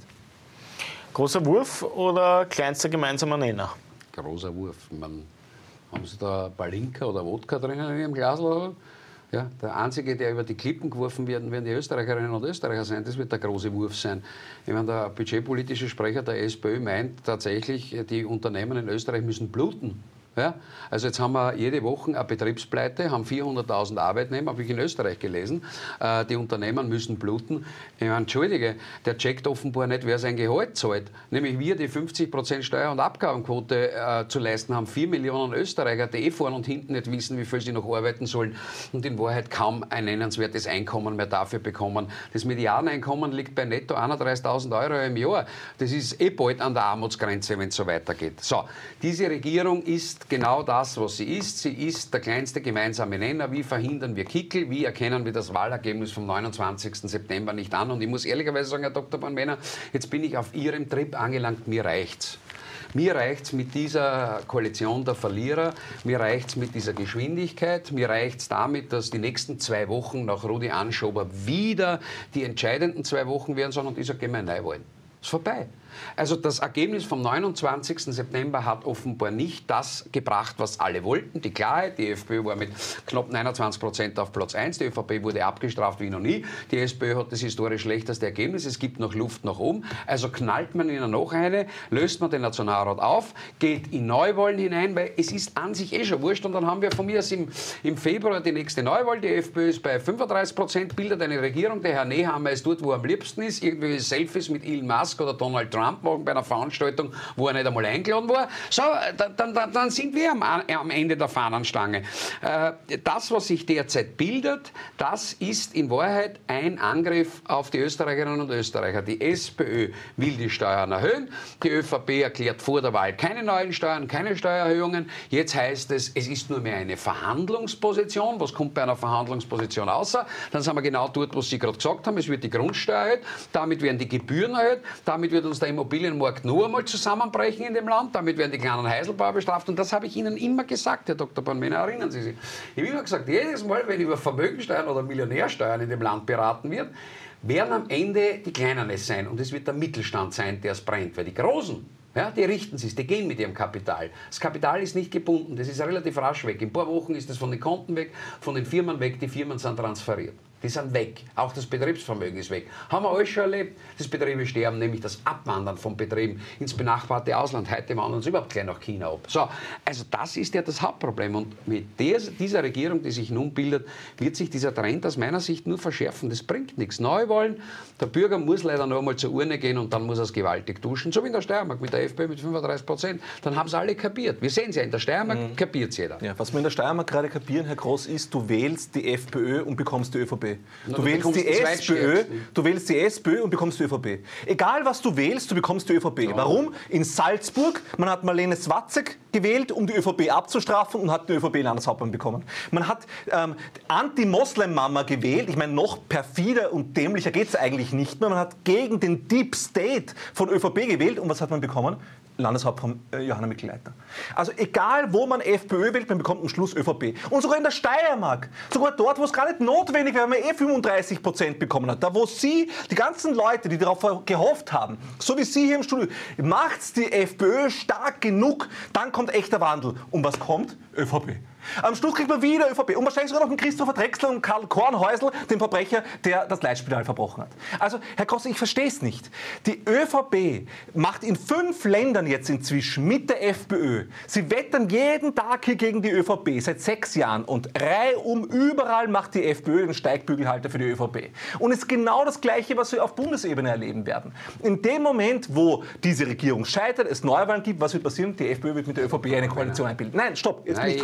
Großer Wurf oder kleinster gemeinsamer Nenner? Großer Wurf. Man, haben Sie da Palinka oder Wodka drinnen in Ihrem Glas? Ja, der Einzige, der über die Klippen geworfen werden, werden die Österreicherinnen und Österreicher sein. Das wird der große Wurf sein. Ich meine, der budgetpolitische Sprecher der SPÖ meint tatsächlich, die Unternehmen in Österreich müssen bluten. Ja? Also jetzt haben wir jede Woche eine Betriebspleite, haben vierhunderttausend Arbeitnehmer, habe ich in Österreich gelesen. Äh, die Unternehmen müssen bluten. Ich meine, entschuldige, der checkt offenbar nicht, wer sein Gehalt zahlt. Nämlich wir, die fünfzig Prozent Steuer- und Abgabenquote äh, zu leisten haben. Vier Millionen Österreicher, die eh vorne und hinten nicht wissen, wie viel sie noch arbeiten sollen und in Wahrheit kaum ein nennenswertes Einkommen mehr dafür bekommen. Das Medianeinkommen liegt bei netto einunddreißigtausend Euro im Jahr. Das ist eh bald an der Armutsgrenze, wenn es so weitergeht. So, diese Regierung ist genau das, was sie ist. Sie ist der kleinste gemeinsame Nenner. Wie verhindern wir Kickel? Wie erkennen wir das Wahlergebnis vom neunundzwanzigsten September nicht an? Und ich muss ehrlicherweise sagen, Herr Doktor Bornmänner, jetzt bin ich auf Ihrem Trip angelangt. Mir reicht's. Mir reicht's mit dieser Koalition der Verlierer, mir reicht's mit dieser Geschwindigkeit, mir reicht's damit, dass die nächsten zwei Wochen nach Rudi Anschober wieder die entscheidenden zwei Wochen werden, sondern dieser Gemeinwahlen. Ist vorbei. Also das Ergebnis vom neunundzwanzigsten September hat offenbar nicht das gebracht, was alle wollten. Die Klarheit, die FPÖ war mit knapp neunundzwanzig Prozent auf Platz eins, die ÖVP wurde abgestraft wie noch nie. Die SPÖ hat das historisch schlechteste Ergebnis, es gibt noch Luft nach oben. Also knallt man ihnen noch eine, löst man den Nationalrat auf, geht in Neuwahlen hinein, weil es ist an sich eh schon wurscht. Und dann haben wir von mir aus im, im Februar die nächste Neuwahl. Die FPÖ ist bei fünfunddreißig Prozent, bildet eine Regierung. Der Herr Nehammer ist dort, wo er am liebsten ist. Irgendwelche Selfies mit Elon Musk oder Donald Trump machen bei einer Veranstaltung, wo er nicht einmal eingeladen war. So, dann, dann, dann sind wir am, am Ende der Fahnenstange. Äh, das, was sich derzeit bildet, das ist in Wahrheit ein Angriff auf die Österreicherinnen und Österreicher. Die SPÖ will die Steuern erhöhen. Die ÖVP erklärt vor der Wahl keine neuen Steuern, keine Steuererhöhungen. Jetzt heißt es, es ist nur mehr eine Verhandlungsposition. Was kommt bei einer Verhandlungsposition außer? Dann sind wir genau dort, was Sie gerade gesagt haben. Es wird die Grundsteuer erhöht, damit werden die Gebühren erhöht, damit wird uns der Immobilienmarkt nur einmal zusammenbrechen in dem Land, damit werden die kleinen Heiselbauer bestraft und das habe ich Ihnen immer gesagt, Herr Doktor Bornmänner, erinnern Sie sich. Ich habe immer gesagt, jedes Mal, wenn über Vermögensteuern oder Millionärsteuern in dem Land beraten wird, werden am Ende die Kleinen es sein und es wird der Mittelstand sein, der es brennt, weil die Großen, ja, die richten sich, die gehen mit ihrem Kapital. Das Kapital ist nicht gebunden, das ist relativ rasch weg. In ein paar Wochen ist es von den Konten weg, von den Firmen weg, die Firmen sind transferiert. Die sind weg. Auch das Betriebsvermögen ist weg. Haben wir alles schon erlebt, dass Betriebe sterben, nämlich das Abwandern von Betrieben ins benachbarte Ausland. Heute wandern sie überhaupt gleich nach China ab. So, also das ist ja das Hauptproblem. Und mit der, dieser Regierung, die sich nun bildet, wird sich dieser Trend aus meiner Sicht nur verschärfen. Das bringt nichts. Neuwahlen, der Bürger muss leider noch einmal zur Urne gehen und dann muss er es gewaltig duschen. So wie in der Steiermark mit der FPÖ mit fünfunddreißig Prozent. Dann haben es alle kapiert. Wir sehen es ja, in der Steiermark mhm. kapiert es jeder. Ja, was wir in der Steiermark gerade kapieren, Herr Groß, ist, du wählst die FPÖ und bekommst die ÖVP. Du, du, wählst die SPÖ, du wählst die SPÖ und bekommst die ÖVP. Egal, was du wählst, du bekommst die ÖVP. Ja. Warum? In Salzburg, man hat Marlene Swatzek gewählt, um die ÖVP abzustrafen und hat den ÖVP-Landeshauptmann bekommen. Man hat ähm, Anti-Moslem-Mama gewählt. Ich meine, noch perfider und dämlicher geht es eigentlich nicht mehr. Man hat gegen den Deep State von ÖVP gewählt. Und was hat man bekommen? Landeshauptmann äh, Johanna Mikl-Leitner. Also egal, wo man FPÖ wählt, man bekommt am Schluss ÖVP. Und sogar in der Steiermark, sogar dort, wo es gar nicht notwendig wäre, wenn man eh fünfunddreißig Prozent bekommen hat, da wo Sie, die ganzen Leute, die darauf gehofft haben, so wie Sie hier im Studio, macht's die FPÖ stark genug, dann kommt echter Wandel. Und was kommt? ÖVP. Am Schluss kriegt man wieder ÖVP und wahrscheinlich sogar noch einen Christopher Drexler und Karl Kornhäusl, den Verbrecher, der das Leitspital verbrochen hat. Also, Herr Groß, ich verstehe es nicht. Die ÖVP macht in fünf Ländern jetzt inzwischen mit der FPÖ. Sie wettern jeden Tag hier gegen die ÖVP seit sechs Jahren und reihum überall macht die FPÖ den Steigbügelhalter für die ÖVP. Und es ist genau das Gleiche, was wir auf Bundesebene erleben werden. In dem Moment, wo diese Regierung scheitert, es Neuwahlen gibt, was wird passieren? Die FPÖ wird mit der ÖVP eine Koalition einbilden. Nein, stopp, jetzt bin ich dran.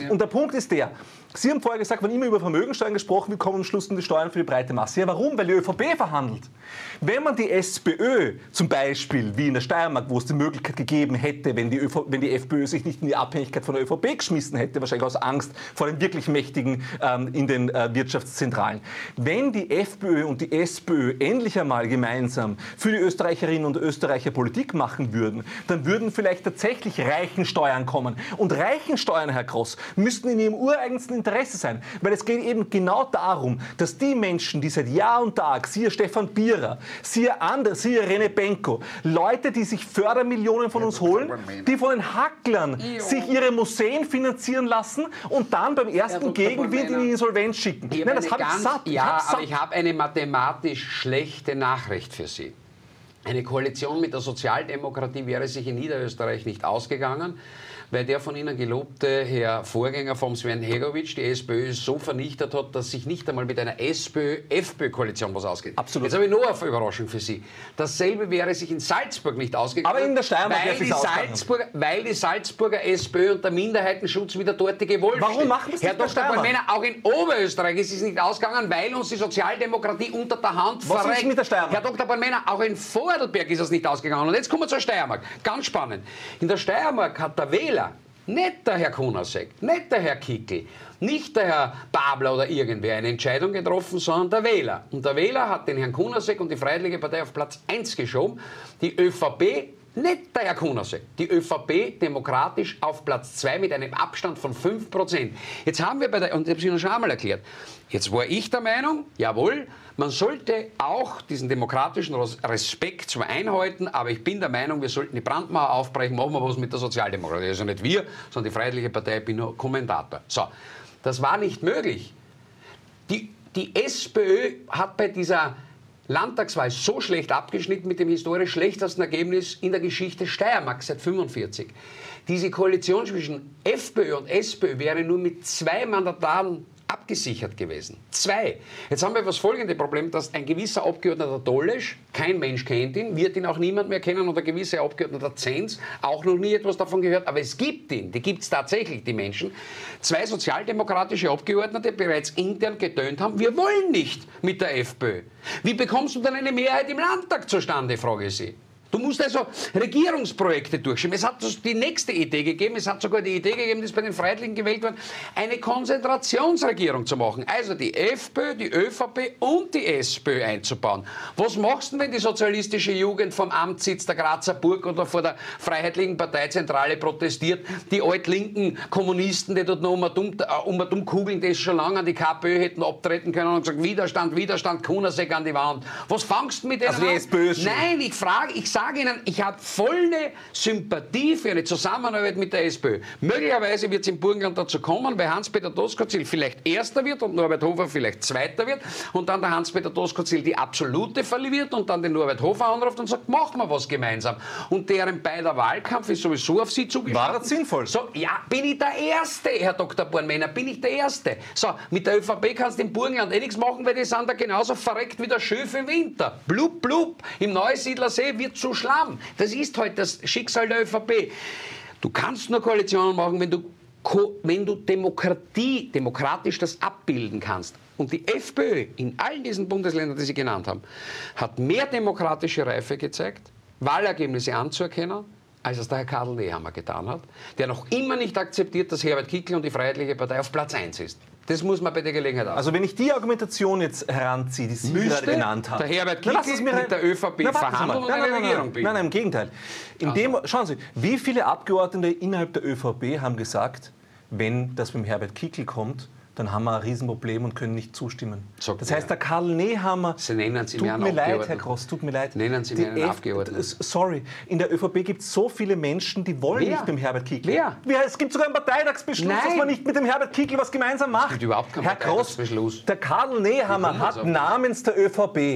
Und der Punkt ist der, Sie haben vorher gesagt, wenn immer über Vermögensteuern gesprochen wird, kommen am Schluss die Steuern für die breite Masse. Ja, warum? Weil die ÖVP verhandelt. Wenn man die SPÖ zum Beispiel, wie in der Steiermark, wo es die Möglichkeit gegeben hätte, wenn die, ÖV, wenn die FPÖ sich nicht in die Abhängigkeit von der ÖVP geschmissen hätte, wahrscheinlich aus Angst vor den wirklich Mächtigen ähm, in den äh, Wirtschaftszentralen. Wenn die FPÖ und die SPÖ endlich einmal gemeinsam für die Österreicherinnen und Österreicher Politik machen würden, dann würden vielleicht tatsächlich Reichensteuern kommen. Und Reichensteuern, Herr Gross, müssten in ihrem ureigensten Interesse sein. Weil es geht eben genau darum, dass die Menschen, die seit Jahr und Tag, siehe Stefan Bierer, siehe Anders, siehe Rene Benko, Leute, die sich Fördermillionen von uns holen, die von den Hacklern sich ihre Museen finanzieren lassen und dann beim ersten Gegenwind in die Insolvenz schicken. Nein, das habe ich satt. Ja, aber ich habe eine mathematisch schlechte Nachricht für Sie. Eine Koalition mit der Sozialdemokratie wäre sich in Niederösterreich nicht ausgegangen, weil der von Ihnen gelobte Herr Vorgänger vom Sven Hegovic die SPÖ so vernichtet hat, dass sich nicht einmal mit einer SPÖ-F P Ö-Koalition was ausgeht. Absolut. Jetzt habe ich noch eine Überraschung für Sie. Dasselbe wäre sich in Salzburg nicht ausgegangen. Aber in der Steiermark weil, die Salzburger, weil die Salzburger SPÖ und der Minderheitenschutz wieder dort gewollt Warum machen das Herr nicht Doktor Bormänner, auch in Oberösterreich ist es nicht ausgegangen, weil uns die Sozialdemokratie unter der Hand was verreckt. Ist mit der Steiermark? Herr Doktor Bormänner, auch in Vorarlberg ist es nicht ausgegangen. Und jetzt kommen wir zur Steiermark. Ganz spannend. In der Steiermark hat der Wähler, nicht der Herr Kunasek, nicht der Herr Kickl, nicht der Herr Babler oder irgendwer eine Entscheidung getroffen, sondern der Wähler. Und der Wähler hat den Herrn Kunasek und die Freiheitliche Partei auf Platz eins geschoben. Die ÖVP, nicht der Herr Kunasek, die ÖVP demokratisch auf Platz zwei mit einem Abstand von fünf Prozent. Jetzt haben wir bei der, und ich habe es Ihnen schon einmal erklärt, jetzt war ich der Meinung, jawohl, man sollte auch diesen demokratischen Respekt zwar einhalten, aber ich bin der Meinung, wir sollten die Brandmauer aufbrechen, machen wir was mit der Sozialdemokratie. Also nicht wir, sondern die Freiheitliche Partei, ich bin nur Kommentator. So, das war nicht möglich. Die, die SPÖ hat bei dieser Landtagswahl so schlecht abgeschnitten mit dem historisch schlechtesten Ergebnis in der Geschichte Steiermark seit fünfundvierzig. Diese Koalition zwischen FPÖ und SPÖ wäre nur mit zwei Mandataren abgesichert gewesen. Zwei. Jetzt haben wir das folgende Problem, dass ein gewisser Abgeordneter Dolesch, kein Mensch kennt ihn, wird ihn auch niemand mehr kennen, und ein gewisser Abgeordneter Zenz, auch noch nie etwas davon gehört, aber es gibt ihn, die gibt es tatsächlich, die Menschen. Zwei sozialdemokratische Abgeordnete bereits intern getönt haben, wir wollen nicht mit der FPÖ. Wie bekommst du denn eine Mehrheit im Landtag zustande, frage ich Sie. Du musst also Regierungsprojekte durchschieben. Es hat die nächste Idee gegeben, es hat sogar die Idee gegeben, die ist bei den Freiheitlichen gewählt worden, eine Konzentrationsregierung zu machen. Also die FPÖ, die ÖVP und die SPÖ einzubauen. Was machst du, wenn die sozialistische Jugend vom Amtssitz der Grazer Burg oder vor der Freiheitlichen Parteizentrale protestiert? Die altlinken Kommunisten, die dort noch um und um kugeln, die schon lange an die KPÖ hätten abtreten können und gesagt, Widerstand, Widerstand, Kunasek an die Wand. Was fangst du mit denen also die an? SPÖ schon. Nein, ich frage, ich sage Ihnen, ich habe volle Sympathie für eine Zusammenarbeit mit der SPÖ. Möglicherweise wird es im Burgenland dazu kommen, weil Hans-Peter Doskozil vielleicht Erster wird und Norbert Hofer vielleicht Zweiter wird und dann der Hans-Peter Doskozil die absolute verliert und dann den Norbert Hofer anruft und sagt, machen wir was gemeinsam. Und deren beider Wahlkampf ist sowieso auf Sie zugeschnitten. War das sinnvoll? So, ja, bin ich der Erste, Herr Doktor Bornmänner, bin ich der Erste. So, mit der ÖVP kannst du im Burgenland eh nichts machen, weil die sind da genauso verreckt wie der Schöf im Winter. Blub, blub, im Neusiedlersee wird zu Schlamm. Das ist halt das Schicksal der ÖVP. Du kannst nur Koalitionen machen, wenn du, wenn du Demokratie, demokratisch das abbilden kannst. Und die FPÖ in allen diesen Bundesländern, die Sie genannt haben, hat mehr demokratische Reife gezeigt, Wahlergebnisse anzuerkennen, als es der Herr Karl Nehammer getan hat, der noch immer nicht akzeptiert, dass Herbert Kickl und die Freiheitliche Partei auf Platz eins ist. Das muss man bei der Gelegenheit haben. Also wenn ich die Argumentation jetzt heranziehe, die Sie Müsste gerade genannt haben. der Herbert Kickl mit der ÖVP na, verhandeln und nein, eine nein, Regierung nein, bilden. nein, nein, im Gegenteil. In dem, schauen Sie, wie viele Abgeordnete innerhalb der ÖVP haben gesagt, wenn das beim Herbert Kickl kommt, dann haben wir ein Riesenproblem und können nicht zustimmen. Sagt das heißt, der Karl Nehammer, Sie nennen Sie tut mir einen mir leid, Herr Abgeordneten. Gross, tut mir leid. Nennen Sie mir einen F- Abgeordneten. Sorry, in der ÖVP gibt es so viele Menschen, die wollen Wer? nicht mit dem Herbert Kickl. Wer? Wer? Es gibt sogar einen Parteitagsbeschluss, Nein. dass man nicht mit dem Herbert Kickl was gemeinsam macht. gibt überhaupt keinen Herr Gross, Parteitagsbeschluss. der Karl Nehammer Wie kommt das hat auf? namens der ÖVP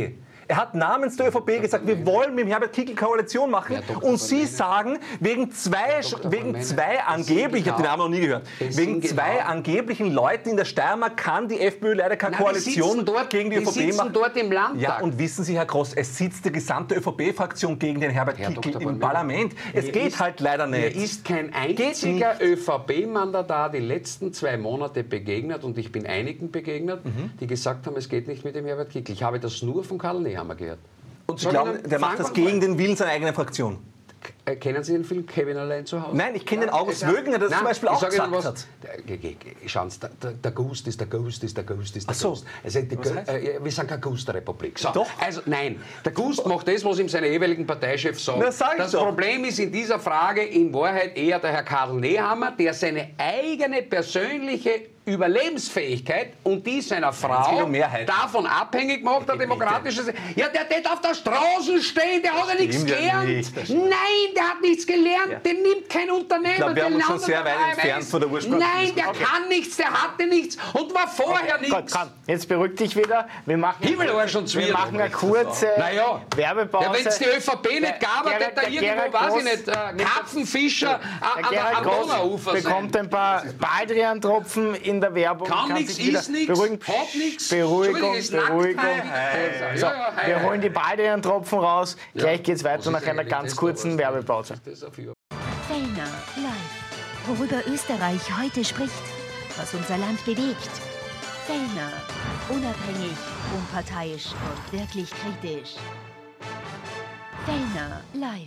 Er hat namens der ÖVP gesagt, wir wollen mit dem Herbert Kickl Koalition machen. Und Sie sagen, wegen zwei, wegen zwei angeblich, ich habe den Namen noch nie gehört, wegen zwei angeblichen Leuten in der Steiermark kann die FPÖ leider keine Koalition dort, gegen die, die ÖVP sitzen machen. dort im Landtag. Ja, und wissen Sie, Herr Gross, es sitzt die gesamte ÖVP-Fraktion gegen den Herbert Herr Kickl Doktor im Parlament. Es geht ist, halt leider nicht. Mir ist kein einziger ÖVP-Mandat die letzten zwei Monate begegnet, und ich bin einigen begegnet, mhm. die gesagt haben, es geht nicht mit dem Herbert Kickl. Ich habe das nur von Karl Nehammer gehört. Und Sie glauben, der macht das gegen den Willen seiner eigenen Fraktion? Kennen Sie den Film Kevin allein zu Hause? Nein, ich kenne ja, den August Wögner, der das nein, zum Beispiel auch gesagt was, hat. Schauen Sie, der, der, der Ghost ist der Ghost ist der Ghost ist der so. Ghost. Also die, äh, wir sind keine Ghost-Republik. So, doch. Also nein, der Ghost macht das, was ihm seine jeweiligen Parteichefs sagen. Das, das Problem ist in dieser Frage in Wahrheit eher der Herr Karl Nehammer, der seine eigene persönliche Überlebensfähigkeit und die seiner Frau davon abhängig macht, der demokratische... Ja, der wird auf der Straße stehen, der hat ja nichts gelernt. Nicht, Nein, der hat nichts gelernt, ja. Der nimmt kein Unternehmen. Ich glaube, wir haben uns schon sehr weit entfernt von der Ursprung. Nein, der okay. kann nichts, der hatte nichts und war vorher okay. nichts. Komm, jetzt beruhig dich wieder. Wir machen, und wir machen eine kurze naja. Werbepause. Ja, wenn es die ÖVP nicht gab, hätte da irgendwo, weiß ich nicht, äh, Karpfenfischer am Donauufer sein. Bekommt ein paar Baldrian-Tropfen in der Werbung. Kann, kann nichts, ist nichts, hat nichts. Beruhigung, Beruhigung. Hey. So, wir holen die Baldrian-Tropfen raus. Ja. Gleich geht es weiter nach einer ganz kurzen Werbepause. Fellner live. Worüber Österreich heute spricht, was unser Land bewegt. Fellner. Unabhängig, unparteiisch und wirklich kritisch. Fellner live.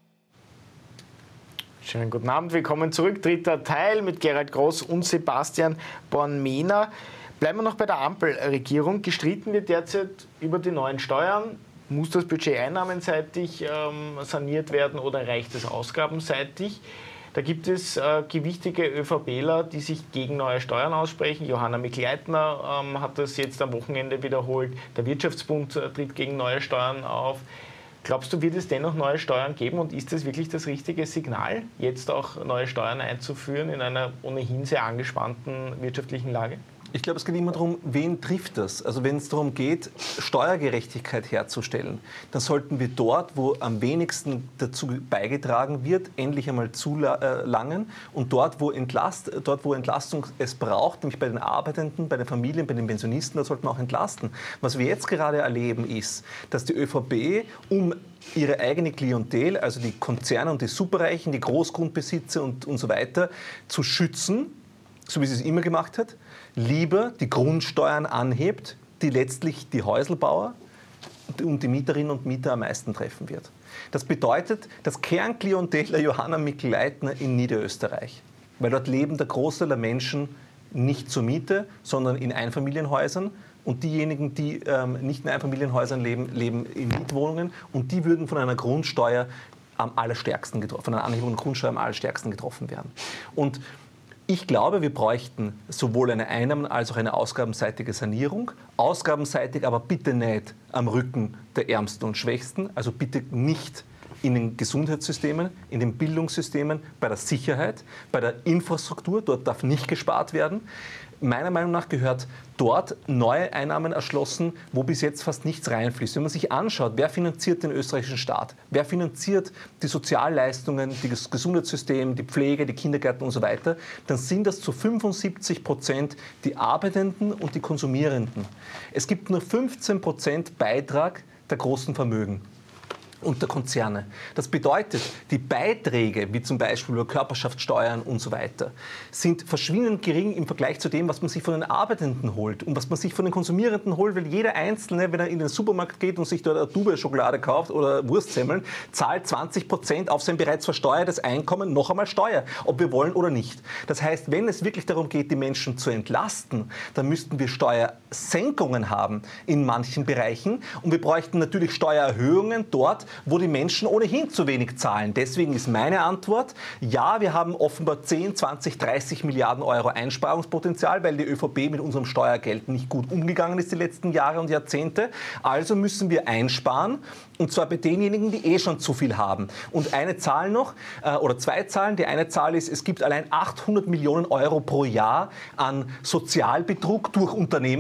Schönen guten Abend, willkommen zurück. Dritter Teil mit Gerald Groß und Sebastian Born-Mehner. Bleiben wir noch bei der Ampelregierung. Gestritten wird derzeit über die neuen Steuern. Muss das Budget einnahmenseitig ähm, saniert werden oder reicht es ausgabenseitig? Da gibt es äh, gewichtige ÖVPler, die sich gegen neue Steuern aussprechen. Johanna Mikl-Leitner ähm, hat das jetzt am Wochenende wiederholt. Der Wirtschaftsbund äh, tritt gegen neue Steuern auf. Glaubst du, wird es dennoch neue Steuern geben und ist das wirklich das richtige Signal, jetzt auch neue Steuern einzuführen in einer ohnehin sehr angespannten wirtschaftlichen Lage? Ich glaube, es geht immer darum, wen trifft das? Also wenn es darum geht, Steuergerechtigkeit herzustellen, dann sollten wir dort, wo am wenigsten dazu beigetragen wird, endlich einmal zulangen. Und dort wo, Entlast, dort, wo Entlastung es braucht, nämlich bei den Arbeitenden, bei den Familien, bei den Pensionisten, da sollten wir auch entlasten. Was wir jetzt gerade erleben, ist, dass die ÖVP um ihre eigene Klientel, also die Konzerne und die Superreichen, die Großgrundbesitzer und, und so weiter, zu schützen, so wie sie es immer gemacht hat, lieber die Grundsteuern anhebt, die letztlich die Häuselbauer und die Mieterinnen und Mieter am meisten treffen wird. Das bedeutet, das Kernklientel der Johanna Mikl-Leitner in Niederösterreich, weil dort leben der Großteil der Menschen nicht zur Miete, sondern in Einfamilienhäusern. Und diejenigen, die ähm, nicht in Einfamilienhäusern leben, leben in Mietwohnungen. Und die würden von einer Grundsteuer am allerstärksten getroffen, von einer Anhebung der Grundsteuer am allerstärksten getroffen werden. Und ich glaube, wir bräuchten sowohl eine Einnahmen- als auch eine ausgabenseitige Sanierung. Ausgabenseitig aber bitte nicht am Rücken der Ärmsten und Schwächsten. Also bitte nicht in den Gesundheitssystemen, in den Bildungssystemen, bei der Sicherheit, bei der Infrastruktur. Dort darf nicht gespart werden. Meiner Meinung nach gehört dort neue Einnahmen erschlossen, wo bis jetzt fast nichts reinfließt. Wenn man sich anschaut, wer finanziert den österreichischen Staat, wer finanziert die Sozialleistungen, das Gesundheitssystem, die Pflege, die Kindergärten und so weiter, dann sind das zu fünfundsiebzig Prozent die Arbeitenden und die Konsumierenden. Es gibt nur fünfzehn Prozent Beitrag der großen Vermögen und der Konzerne. Das bedeutet, die Beiträge, wie zum Beispiel über Körperschaftssteuern und so weiter, sind verschwindend gering im Vergleich zu dem, was man sich von den Arbeitenden holt und was man sich von den Konsumierenden holt, weil jeder Einzelne, wenn er in den Supermarkt geht und sich dort eine Tube Schokolade kauft oder Wurstsemmeln, zahlt zwanzig Prozent auf sein bereits versteuertes Einkommen noch einmal Steuer, ob wir wollen oder nicht. Das heißt, wenn es wirklich darum geht, die Menschen zu entlasten, dann müssten wir Steuersenkungen haben in manchen Bereichen und wir bräuchten natürlich Steuererhöhungen dort, wo die Menschen ohnehin zu wenig zahlen. Deswegen ist meine Antwort, ja, wir haben offenbar zehn, zwanzig, dreißig Milliarden Euro Einsparungspotenzial, weil die ÖVP mit unserem Steuergeld nicht gut umgegangen ist die letzten Jahre und Jahrzehnte. Also müssen wir einsparen, und zwar bei denjenigen, die eh schon zu viel haben. Und eine Zahl noch, äh, oder zwei Zahlen. Die eine Zahl ist, es gibt allein achthundert Millionen Euro pro Jahr an Sozialbetrug durch Unternehmen.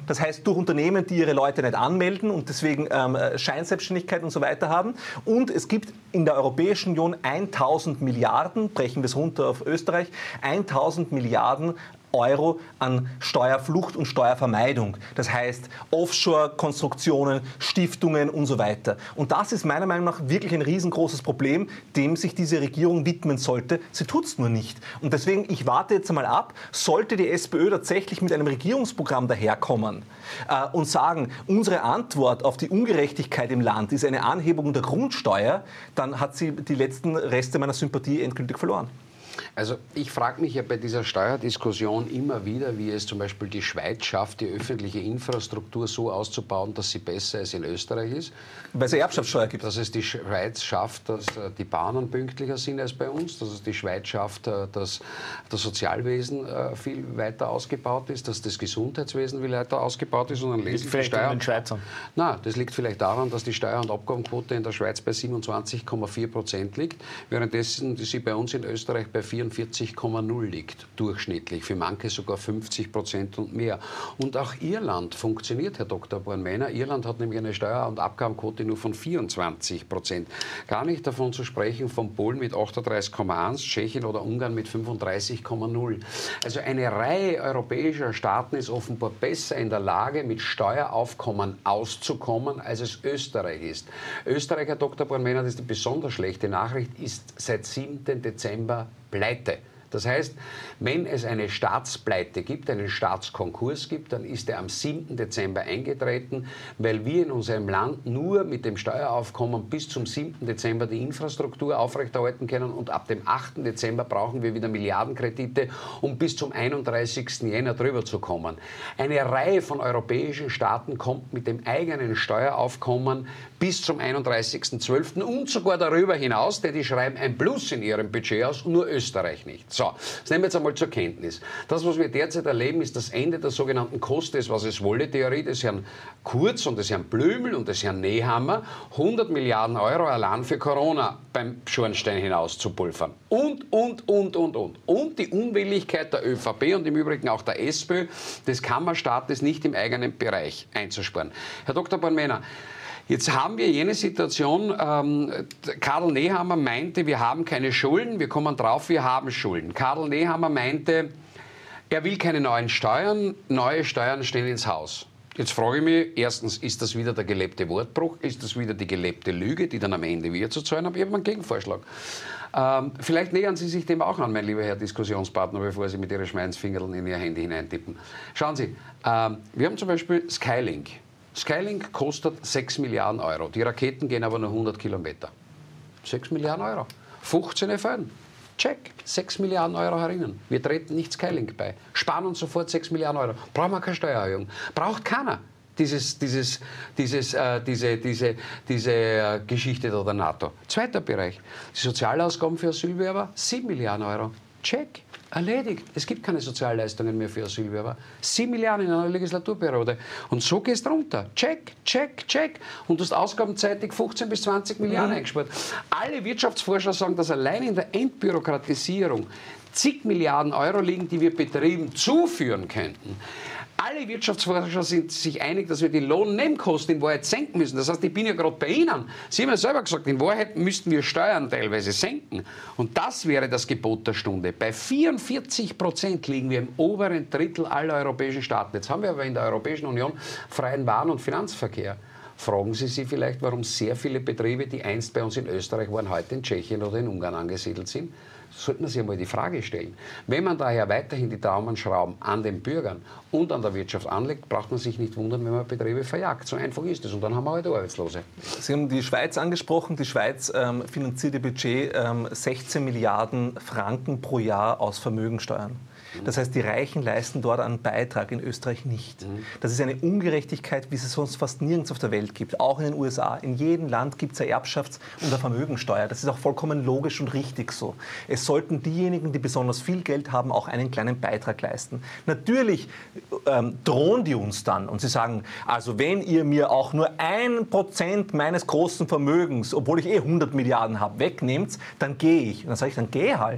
Das heißt, durch Unternehmen, die ihre Leute nicht anmelden und deswegen ähm, Scheinselbstständigkeit und so weiter haben. Und es gibt in der Europäischen Union tausend Milliarden, brechen wir es runter auf Österreich, tausend Milliarden Euro an Steuerflucht und Steuervermeidung. Das heißt Offshore-Konstruktionen, Stiftungen und so weiter. Und das ist meiner Meinung nach wirklich ein riesengroßes Problem, dem sich diese Regierung widmen sollte. Sie tut es nur nicht. Und deswegen, ich warte jetzt einmal ab, sollte die SPÖ tatsächlich mit einem Regierungsprogramm daherkommen äh, und sagen, unsere Antwort auf die Ungerechtigkeit im Land ist eine Anhebung der Grundsteuer, dann hat sie die letzten Reste meiner Sympathie endgültig verloren. Also ich frage mich ja bei dieser Steuerdiskussion immer wieder, wie es zum Beispiel die Schweiz schafft, die öffentliche Infrastruktur so auszubauen, dass sie besser als in Österreich ist. Weil es Erbschaftssteuer gibt. Dass es die Schweiz schafft, dass die Bahnen pünktlicher sind als bei uns, dass es die Schweiz schafft, dass das Sozialwesen viel weiter ausgebaut ist, dass das Gesundheitswesen viel weiter ausgebaut ist. Und dann lesen vielleicht an den Schweizern. Nein, das liegt vielleicht daran, dass die Steuer- und Abgabenquote in der Schweiz bei siebenundzwanzig Komma vier Prozent liegt, währenddessen sie bei uns in Österreich bei vierundvierzig Komma null liegt, durchschnittlich, für manche sogar fünfzig Prozent und mehr. Und auch Irland funktioniert, Herr Doktor Bornmeiner. Irland hat nämlich eine Steuer- und Abgabenquote nur von vierundzwanzig Prozent. Gar nicht davon zu sprechen von Polen mit achtunddreißig Komma eins, Tschechien oder Ungarn mit fünfunddreißig Komma null. Also eine Reihe europäischer Staaten ist offenbar besser in der Lage, mit Steueraufkommen auszukommen, als es Österreich ist. Österreich, Herr Doktor Bornmeiner, das ist die besonders schlechte Nachricht, ist seit siebten Dezember pleite. Das heißt, wenn es eine Staatspleite gibt, einen Staatskonkurs gibt, dann ist er am siebten Dezember eingetreten, weil wir in unserem Land nur mit dem Steueraufkommen bis zum siebten Dezember die Infrastruktur aufrechterhalten können und ab dem achten Dezember brauchen wir wieder Milliardenkredite, um bis zum einunddreißigsten Jänner drüber zu kommen. Eine Reihe von europäischen Staaten kommt mit dem eigenen Steueraufkommen bis zum einunddreißigsten zwölften und sogar darüber hinaus, denn die schreiben ein Plus in ihrem Budget aus, nur Österreich nicht. So, das nehmen wir jetzt einmal zur Kenntnis. Das, was wir derzeit erleben, ist das Ende der sogenannten Koste es, was es wolle Theorie des Herrn Kurz und des Herrn Blümel und des Herrn Nehammer, hundert Milliarden Euro allein für Corona beim Schornstein hinaus zu pulvern. Und, und, und, und, und. Und die Unwilligkeit der ÖVP und im Übrigen auch der SPÖ, des Kammerstaates nicht im eigenen Bereich einzusparen. Herr Doktor Bornmeiner, jetzt haben wir jene Situation, ähm, Karl Nehammer meinte, wir haben keine Schulden, wir kommen drauf, wir haben Schulden. Karl Nehammer meinte, er will keine neuen Steuern, neue Steuern stehen ins Haus. Jetzt frage ich mich, erstens, ist das wieder der gelebte Wortbruch, ist das wieder die gelebte Lüge, die dann am Ende wir zu zahlen haben? Ich habe einen Gegenvorschlag. Ähm, vielleicht nähern Sie sich dem auch an, mein lieber Herr Diskussionspartner, bevor Sie mit Ihren Schweinsfingerln in Ihr Handy hineintippen. Schauen Sie, ähm, wir haben zum Beispiel Skylink. Skylink kostet sechs Milliarden Euro. Die Raketen gehen aber nur hundert Kilometer. sechs Milliarden Euro. fünfzehn Fällen. Check. sechs Milliarden Euro herinnen. Wir treten nicht Skylink bei. Sparen uns sofort sechs Milliarden Euro. Brauchen wir keine Steuererhöhung. Braucht keiner. Dieses, dieses, dieses, äh, diese, diese, diese äh, Geschichte der NATO. Zweiter Bereich. Die Sozialausgaben für Asylwerber, sieben Milliarden Euro. Check. Erledigt. Es gibt keine Sozialleistungen mehr für Asylwerber. Sieben Milliarden in einer Legislaturperiode. Und so gehst du runter. Check, check, check. Und du hast ausgabenseitig fünfzehn bis zwanzig Milliarden mhm. eingespart. Alle Wirtschaftsforscher sagen, dass allein in der Entbürokratisierung zig Milliarden Euro liegen, die wir Betrieben zuführen könnten. Alle Wirtschaftsforscher sind sich einig, dass wir die Lohnnebenkosten in Wahrheit senken müssen. Das heißt, ich bin ja gerade bei Ihnen. Sie haben ja selber gesagt, in Wahrheit müssten wir Steuern teilweise senken. Und das wäre das Gebot der Stunde. Bei vierundvierzig Prozent liegen wir im oberen Drittel aller europäischen Staaten. Jetzt haben wir aber in der Europäischen Union freien Waren- und Finanzverkehr. Fragen Sie sich vielleicht, warum sehr viele Betriebe, die einst bei uns in Österreich waren, heute in Tschechien oder in Ungarn angesiedelt sind. Sollten wir sich einmal die Frage stellen. Wenn man daher weiterhin die Daumenschrauben an den Bürgern und an der Wirtschaft anlegt, braucht man sich nicht wundern, wenn man Betriebe verjagt. So einfach ist es. Und dann haben wir halt Arbeitslose. Sie haben die Schweiz angesprochen. Die Schweiz ähm, finanziert ihr Budget ähm, sechzehn Milliarden Franken pro Jahr aus Vermögensteuern. Das heißt, die Reichen leisten dort einen Beitrag, in Österreich nicht. Das ist eine Ungerechtigkeit, wie es sonst fast nirgends auf der Welt gibt. Auch in den U S A. In jedem Land gibt es eine Erbschafts- und eine Vermögensteuer. Das ist auch vollkommen logisch und richtig so. Es sollten diejenigen, die besonders viel Geld haben, auch einen kleinen Beitrag leisten. Natürlich ähm, drohen die uns dann und sie sagen, also wenn ihr mir auch nur ein Prozent meines großen Vermögens, obwohl ich eh hundert Milliarden habe, wegnehmt, dann gehe ich. Und dann sage ich, dann geh halt.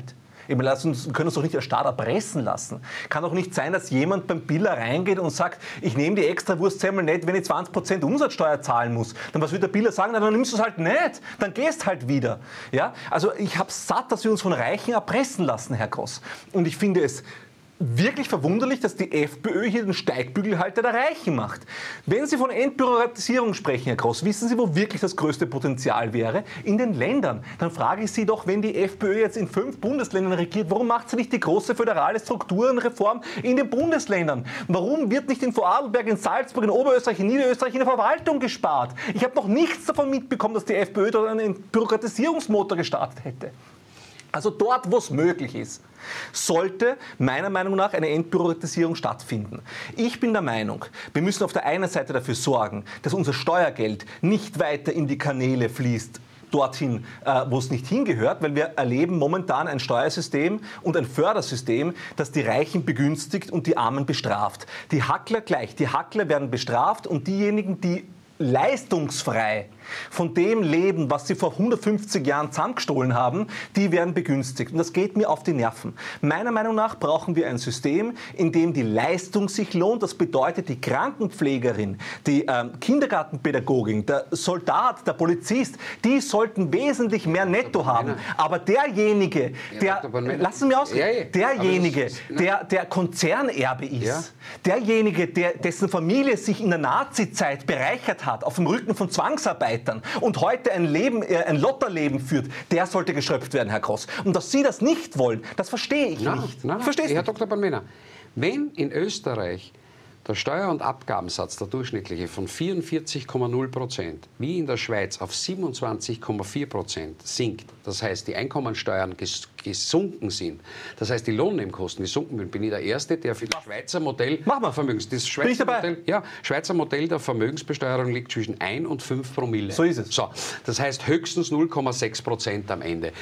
Ich meine, lass uns, wir können uns doch nicht der Staat erpressen lassen. Kann doch nicht sein, dass jemand beim Biller reingeht und sagt, ich nehme die extra Wurstsemmel nicht, wenn ich zwanzig Prozent Umsatzsteuer zahlen muss. Dann was wird der Biller sagen? Na, dann nimmst du es halt nicht. Dann gehst halt wieder. Ja? Also ich habe satt, dass wir uns von Reichen erpressen lassen, Herr Gross. Und ich finde es wirklich verwunderlich, dass die FPÖ hier den Steigbügelhalter der Reichen macht. Wenn Sie von Entbürokratisierung sprechen, Herr Gross, wissen Sie, wo wirklich das größte Potenzial wäre? In den Ländern. Dann frage ich Sie doch, wenn die FPÖ jetzt in fünf Bundesländern regiert, warum macht sie nicht die große föderale Strukturenreform in den Bundesländern? Warum wird nicht in Vorarlberg, in Salzburg, in Oberösterreich, in Niederösterreich in der Verwaltung gespart? Ich habe noch nichts davon mitbekommen, dass die FPÖ dort einen Bürokratisierungsmotor gestartet hätte. Also dort, wo es möglich ist, sollte meiner Meinung nach eine Entbürokratisierung stattfinden. Ich bin der Meinung, wir müssen auf der einen Seite dafür sorgen, dass unser Steuergeld nicht weiter in die Kanäle fließt, dorthin, äh, wo es nicht hingehört, weil wir erleben momentan ein Steuersystem und ein Fördersystem, das die Reichen begünstigt und die Armen bestraft. Die Hackler gleich, die Hackler werden bestraft und diejenigen, die leistungsfrei von dem leben, was sie vor hundertfünfzig Jahren zusammengestohlen haben, die werden begünstigt. Und das geht mir auf die Nerven. Meiner Meinung nach brauchen wir ein System, in dem die Leistung sich lohnt. Das bedeutet, die Krankenpflegerin, die ähm, Kindergartenpädagogin, der Soldat, der Polizist, die sollten wesentlich mehr Netto haben. Aber derjenige, der, lassen Sie mich ausreden, derjenige, der, der Konzernerbe ist, derjenige, der, dessen Familie sich in der Nazizeit bereichert hat, auf dem Rücken von Zwangsarbeitern und heute ein Leben, äh, ein Lotterleben führt, der sollte geschröpft werden, Herr Gross. Und dass Sie das nicht wollen, das verstehe ich nein, nicht. Nein, nein. Herr Doktor Palmena, wenn in Österreich der Steuer- und Abgabensatz, der durchschnittliche, von vierundvierzig Komma null Prozent wie in der Schweiz auf siebenundzwanzig Komma vier Prozent sinkt, das heißt, die Einkommensteuern ges gesunken sind, das heißt, die Lohnnebenkosten gesunken sind, bin ich der Erste, der für das Schweizer Modell der Vermögens... Das Schweizer bin ich dabei? Modell, ja, Schweizer Modell der Vermögensbesteuerung liegt zwischen ein und fünf Promille. So ist es. So, das heißt höchstens null Komma sechs Prozent am Ende.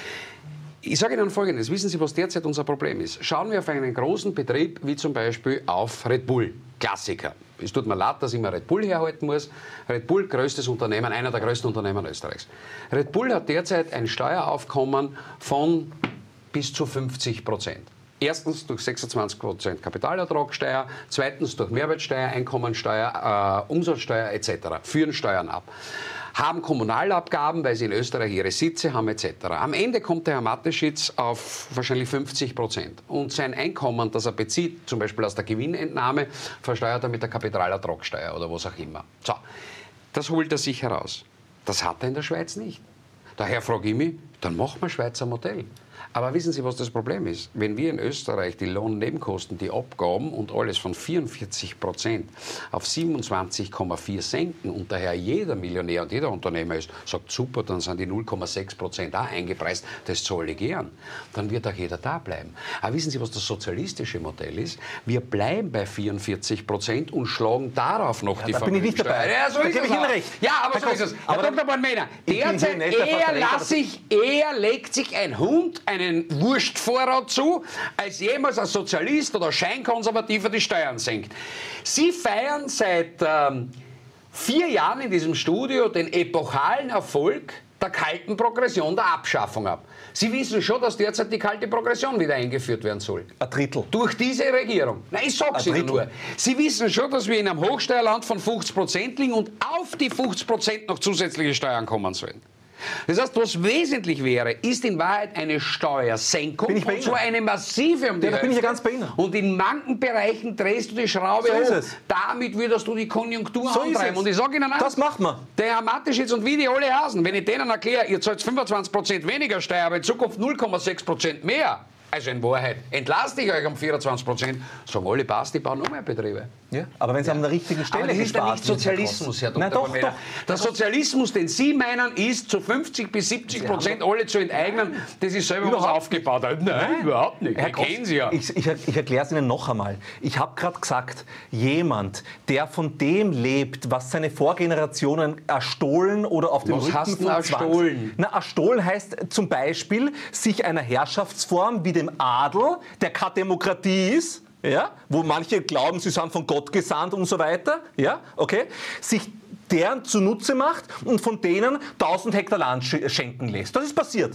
Ich sage Ihnen Folgendes, wissen Sie, was derzeit unser Problem ist? Schauen wir auf einen großen Betrieb, wie zum Beispiel auf Red Bull, Klassiker. Es tut mir leid, dass ich mir Red Bull herhalten muss. Red Bull, größtes Unternehmen, einer der größten Unternehmen Österreichs. Red Bull hat derzeit ein Steueraufkommen von bis zu fünfzig Prozent. Erstens durch sechsundzwanzig Prozent Kapitalertragssteuer, zweitens durch Mehrwertsteuer, Einkommensteuer, äh, Umsatzsteuer et cetera. Führen Steuern ab. Haben Kommunalabgaben, weil sie in Österreich ihre Sitze haben et cetera. Am Ende kommt der Herr Mateschitz auf wahrscheinlich fünfzig Prozent. Und sein Einkommen, das er bezieht, zum Beispiel aus der Gewinnentnahme, versteuert er mit der Kapitalertragssteuer oder was auch immer. So, das holt er sich heraus. Das hat er in der Schweiz nicht. Daher frage ich mich, dann machen wir Schweizer Modell. Aber wissen Sie, was das Problem ist? Wenn wir in Österreich die Lohnnebenkosten, die Abgaben und alles von vierundvierzig Prozent auf siebenundzwanzig Komma vier senken und daher jeder Millionär und jeder Unternehmer ist, sagt, super, dann sind die null Komma sechs Prozent auch eingepreist, das zahle ich gern, dann wird auch jeder da bleiben. Aber wissen Sie, was das sozialistische Modell ist? Wir bleiben bei vierundvierzig Prozent und schlagen darauf noch ja, die da bin ich nicht dabei. Ja, so da ist gebe es ich Ihnen recht. Ja, aber so ist es. Herr Doktor Palmena, derzeit eher, lass ich, eher legt sich ein Hund einen Wurstvorrat zu, als jemals ein Sozialist oder Scheinkonservativer die Steuern senkt. Sie feiern seit ähm, vier Jahren in diesem Studio den epochalen Erfolg der kalten Progression, der Abschaffung ab. Sie wissen schon, dass derzeit die kalte Progression wieder eingeführt werden soll. Ein Drittel. Durch diese Regierung. Nein, ich sag's Ihnen nur. Sie wissen schon, dass wir in einem Hochsteuerland von fünfzig Prozent liegen und auf die fünfzig Prozent noch zusätzliche Steuern kommen sollen. Das heißt, was wesentlich wäre, ist in Wahrheit eine Steuersenkung, bin ich bei und zwar eine massive um die ja, da bin ich ja ganz bei Ihnen. Und in manchen Bereichen drehst du die Schraube so hoch. ist es. Damit würdest du die Konjunktur so antreiben. Und ich sage Ihnen eins, das macht man. Der Herr Mateschitz und wie die alle Hasen, wenn ich denen erkläre, ihr zahlt fünfundzwanzig Prozent weniger Steuer, aber in Zukunft null Komma sechs Prozent mehr, also in Wahrheit entlaste ich euch um vierundzwanzig Prozent, sagen alle, passt, die bauen noch mehr Betriebe. Ja, aber wenn Sie ja. an der richtigen Stelle aber das ist ja nicht Sozialismus, Herr Doktor Nein, doch, doch. Der Sozialismus, den Sie meinen, ist zu fünfzig bis siebzig Prozent alle zu enteignen, das ist selber was aufgebaut hat. Nein, Nein, überhaupt nicht. Herr Gross, kennen Sie ja. Ich, ich, ich erkläre es Ihnen noch einmal. Ich habe gerade gesagt, jemand, der von dem lebt, was seine Vorgenerationen erstohlen oder auf dem was Rücken heißt von erstohlen? Na, erstohlen heißt zum Beispiel, sich einer Herrschaftsform wie dem Adel, der keine Demokratie ist, ja, wo manche glauben, sie sind von Gott gesandt und so weiter, ja, okay, sich deren zunutze macht und von denen tausend Hektar Land sch schenken lässt. Das ist passiert.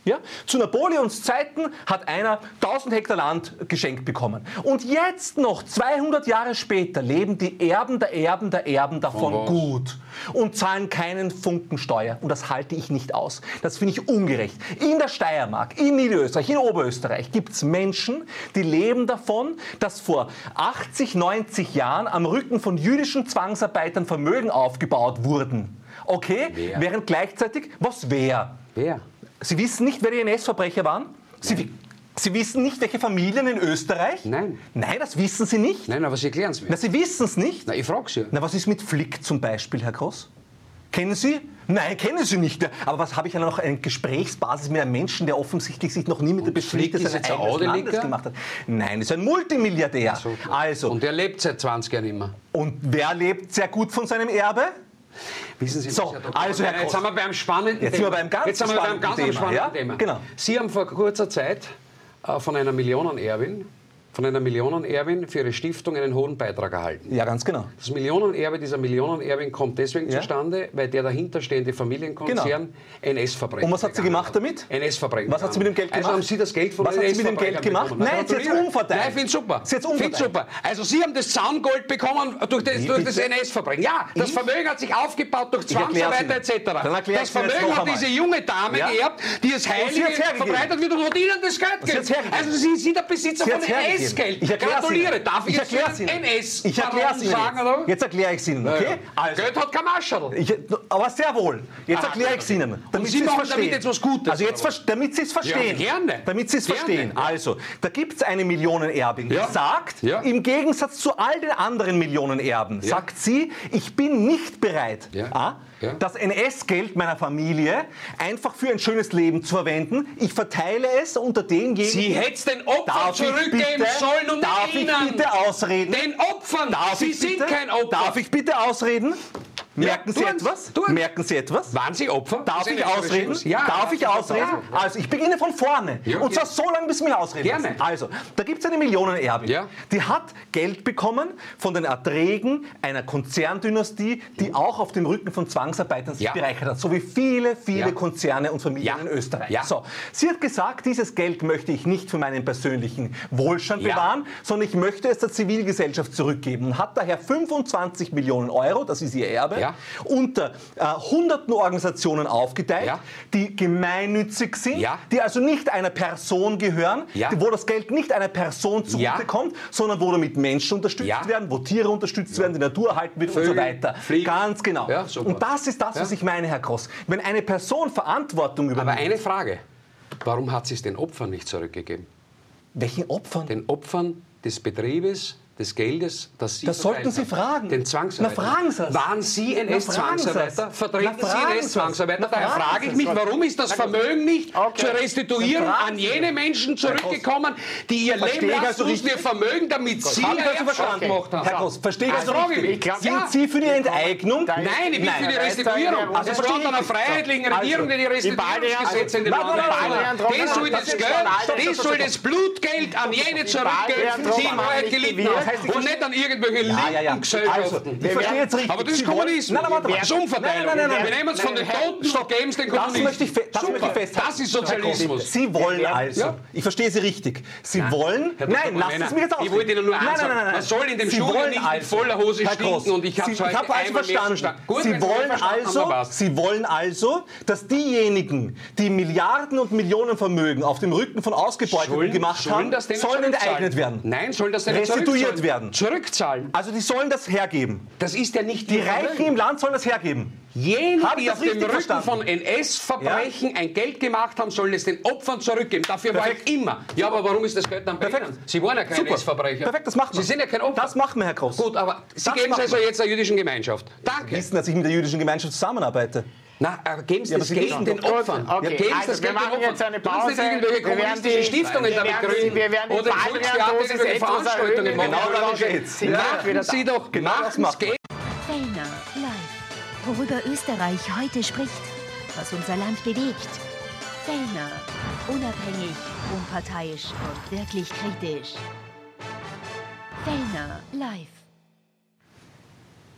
Ja? Zu Napoleons Zeiten hat einer tausend Hektar Land geschenkt bekommen. Und jetzt noch, zweihundert Jahre später, leben die Erben der Erben der Erben davon Oh, gut und zahlen keinen Funken Steuer. Und das halte ich nicht aus. Das finde ich ungerecht. In der Steiermark, in Niederösterreich, in Oberösterreich gibt es Menschen, die leben davon, dass vor achtzig, neunzig Jahren am Rücken von jüdischen Zwangsarbeitern Vermögen aufgebaut wurden. Okay? Wer? Während gleichzeitig, was wer? Wer? Sie wissen nicht, wer die N S-Verbrecher waren? Sie, Sie wissen nicht, welche Familien in Österreich? Nein. Nein, das wissen Sie nicht? Nein, aber Sie erklären es mir. Na, Sie wissen es nicht? Na, ich frage Sie. Na, was ist mit Flick zum Beispiel, Herr Gross? Kennen Sie? Nein, kennen Sie nicht. Aber was habe ich ja noch eine Gesprächsbasis mit einem Menschen, der offensichtlich sich noch nie mit der Flick Geschichte ist seines jetzt ein eigenen Landes Adeliger? gemacht hat? Nein, ist ein Multimilliardär. So, Also, Und der lebt seit zwanzig Jahren immer. und wer lebt sehr gut von seinem Erbe? Wissen Sie, So, Herr Doktor also, Herr Jetzt Gross, sind wir beim spannenden jetzt sind Thema. wir beim ganz jetzt sind wir beim ganz spannenden spannenden Thema, Thema. ja? Genau. Sie haben vor kurzer Zeit äh, von einer Millionenerbin, von einer Millionenerbin für ihre Stiftung einen hohen Beitrag erhalten. Ja, ganz genau. Das Millionenerbe dieser Millionenerbin kommt deswegen Ja. zustande, weil der dahinterstehende Familienkonzern N S-Verbrechen. Und was hat sie gemacht damit? N S-Verbrechen. Was hat sie mit dem Geld gemacht? Also haben Sie das Geld von Was den hat sie mit dem N S-Verbrechern Geld gemacht? bekommen? Nein, sie hat's Gratuliere. umverteilt. Nein, ich finde super. Sie hat's Find's umverteilt. super. Also Sie haben das Zaungold bekommen durch das, durch das bitte? N S-Verbrechen. Ja, das Ich? Vermögen hat sich aufgebaut durch erklär's Zwangsarbeiter Ihnen. et cetera. Dann erklär Das ich's Ihnen jetzt Vermögen noch hat einmal. diese junge Dame Ja? geerbt, die es sie Heilige hat's hergegeben. verbreitet wird und hat ihnen das Geld Sie hat's gegeben. hergegeben. Also Sie sind der Besitzer Sie von hat's hergegeben. N S-Geld. Ich erklär's Gratuliere. Ihnen. Darf ich, Ich jetzt erklär's zu den Ihnen. N S Ich erkläre es Ihnen sagen, jetzt. oder? Jetzt erkläre ich es Ihnen, okay? Also, Geld hat kein Marschall. ich, aber sehr wohl. Jetzt Ah, erkläre ich es Ihnen. Damit Sie Sie es machen verstehen. damit jetzt was Gutes, Also jetzt, oder ver- damit Sie es verstehen. Ja, gerne. Damit Sie es Gerne. verstehen. Also, da gibt es eine Millionenerbin, Ja. die sagt, Ja. im Gegensatz zu all den anderen Millionenerben, Ja. sagt sie, ich bin nicht bereit, Ja. ah, Ja. das N S-Geld meiner Familie einfach für ein schönes Leben zu verwenden. Ich verteile es unter denjenigen... Sie hätte es den Opfern Darf ich zurückgeben bitte- sollen und darf nicht ich Ihnen. bitte ausreden? Den Opfern. Darf Sie ich sind bitte? kein Opfer. Darf ich bitte ausreden? Merken Sie tun's, etwas? tun's. Merken Sie etwas? Waren Sie Opfer? Darf des ich N ausreden? S-Regimes? Ja. Darf ich ausreden? Ja. Also, ich beginne von vorne. Ja, Und zwar gerne. so lange, bis Sie mich ausreden Gerne. lassen. Also, da gibt es eine Millionenerbin. Ja. Die hat Geld bekommen von den Erträgen einer Konzerndynastie, die auch auf dem Rücken von Zwangsarbeitern sich Ja. bereichert hat. So wie viele, viele Ja. Konzerne und Familien Ja. in Österreich. Ja. So, sie hat gesagt, dieses Geld möchte ich nicht für meinen persönlichen Wohlstand Ja. bewahren, sondern ich möchte es der Zivilgesellschaft zurückgeben. Und hat daher fünfundzwanzig Millionen Euro, das ist ihr Erbe, Ja. unter äh, hunderten Organisationen aufgeteilt, Ja. die gemeinnützig sind, Ja. die also nicht einer Person gehören, Ja. die, wo das Geld nicht einer Person zugutekommt, sondern wo damit Menschen unterstützt Ja. werden, wo Tiere unterstützt werden, die Natur erhalten wird und so Vögel, weiter. Fliegen. Ganz genau. Ja, super. Und das ist das, was Ja. ich meine, Herr Gross. Wenn eine Person Verantwortung Aber übernimmt, eine Frage. Warum hat sie es den Opfern nicht zurückgegeben? welchen Opfern? Den Opfern des Betriebes, des Geldes, das Sie Das sollten verteilt Sie haben. fragen. Den Zwangsarbeiter. Na, fragen Sie's. Waren Sie Na, fragen N S-Zwangsarbeiter? Sie's. Vertreten Na, Sie fragen N S-Zwangsarbeiter? Sie's. Na, Daher fragen frage ich Sie's. mich, warum ist das Vermögen nicht Okay. zur Restituierung Na, fragen an Sie. jene Menschen zurückgekommen, die ihr Verstehe Leben ich lassen also mussten, ihr richtig? Vermögen, damit Sie Habe ich ihr also Erbschaft verstanden? gemacht haben? Herr Gross, verstehe ich Also also frage ich richtig? mich. Sind Ja. Sie für die Enteignung? Da- Nein, ich bin Nein, für die da ist Restituierung. da- Es also braucht einer verstehe ich. freiheitlichen Regierung, die die Restituierungsgesetze in den Nein, Land nein, nein, einführt. nein, nein, Die soll nein, das das ist Geld, Stopp, die stopp, soll stopp, das Blutgeld an jene zurückgeben, Bayern die in Wahrheit nicht gelitten gewährt. haben. heißt, ich Und nicht an irgendwelche Ja, ja, ja. linken Gesellschaften. Also, ich verstehe jetzt richtig. Aber das ist Sie wollen- Kommunismus. Nein, nein, warte mal. Das ist Umverteilung. Nein, nein, nein, nein. Wir nehmen es von den Nein, Toten und geben es den Das Kommunisten. möchte ich, fe das Super. möchte ich festhalten. Das ist Sozialismus. Sie wollen also, Ja. ich verstehe Sie richtig, Sie Nein. wollen, Herr Doktor nein, lassen Männer, Sie mich jetzt ich ausreden. wollte Ihnen nur nein, eins nein, sagen. nein, nein. Man soll in dem Sie Studio wollen nicht mit also, voller Hose Herr stinken Gross, und ich habe Sie- es heute ich habe also einmal mehr verstanden. verstanden. Gut, Sie wenn wollen verstanden haben, also, dann passt. Sie wollen also, dass diejenigen, die Milliarden und Millionen Vermögen auf dem Rücken von Ausgebeuteten gemacht haben, das denen sollen zurückzahlen. enteignet werden. Nein, sollen das denen Restituiert zurückzahlen. werden. Zurückzahlen. Also die sollen das hergeben. Das ist ja nicht Die ihr Reichen Vermögen. im Land sollen das hergeben. Jene, Habe ich die das auf dem richtig Rücken verstanden? von N S-Verbrechen ein Geld gemacht haben, sollen es den Opfern zurückgeben. Dafür war Perfekt. ich immer. Ja, aber warum ist das Geld dann bei Perfekt. Ihnen? Sie waren ja kein N Super. S-Verbrecher. Perfekt, das machen wir. Sie sind ja kein Opfer. Das machen wir, Herr Gross. Gut, aber Sie Das geben es machen also wir. jetzt der jüdischen Gemeinschaft. Danke. Wissen, dass ich mit der jüdischen Gemeinschaft zusammenarbeite. Na, äh, geben Sie Ja, das aber Sie Geld wissen den doch- Opfern. Gut, okay. Ja, geben Sie Also, das wir Geld den machen Opfern. jetzt eine Tun Sie Pause. nicht irgendwelche Wir werden kommunistischen die- Stiftungen wir damit werden die- gründen. wir werden die Oder im Volkstheater Baldrian-Dosis irgendwelche etwas Veranstaltungen erhöhen. machen. Genau darum geht's. Sind gleich wieder Machen da. Sie doch, Genau das machen machen Sie wir. Fellner live. Worüber Österreich heute spricht, was unser Land bewegt. Fellner. Unabhängig, unparteiisch und wirklich kritisch. Fellner live.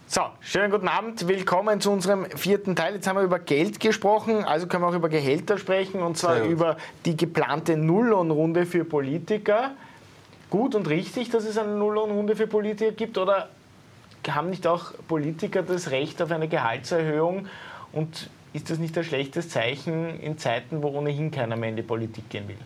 So, schönen guten Abend, willkommen zu unserem vierten Teil. Jetzt haben wir über Geld gesprochen, also können wir auch über Gehälter sprechen, und zwar über die geplante Nulllohnrunde für Politiker. Gut und richtig, dass es eine Nulllohnrunde für Politiker gibt, oder haben nicht auch Politiker das Recht auf eine Gehaltserhöhung, und ist das nicht ein schlechtes Zeichen in Zeiten, wo ohnehin keiner mehr in die Politik gehen will?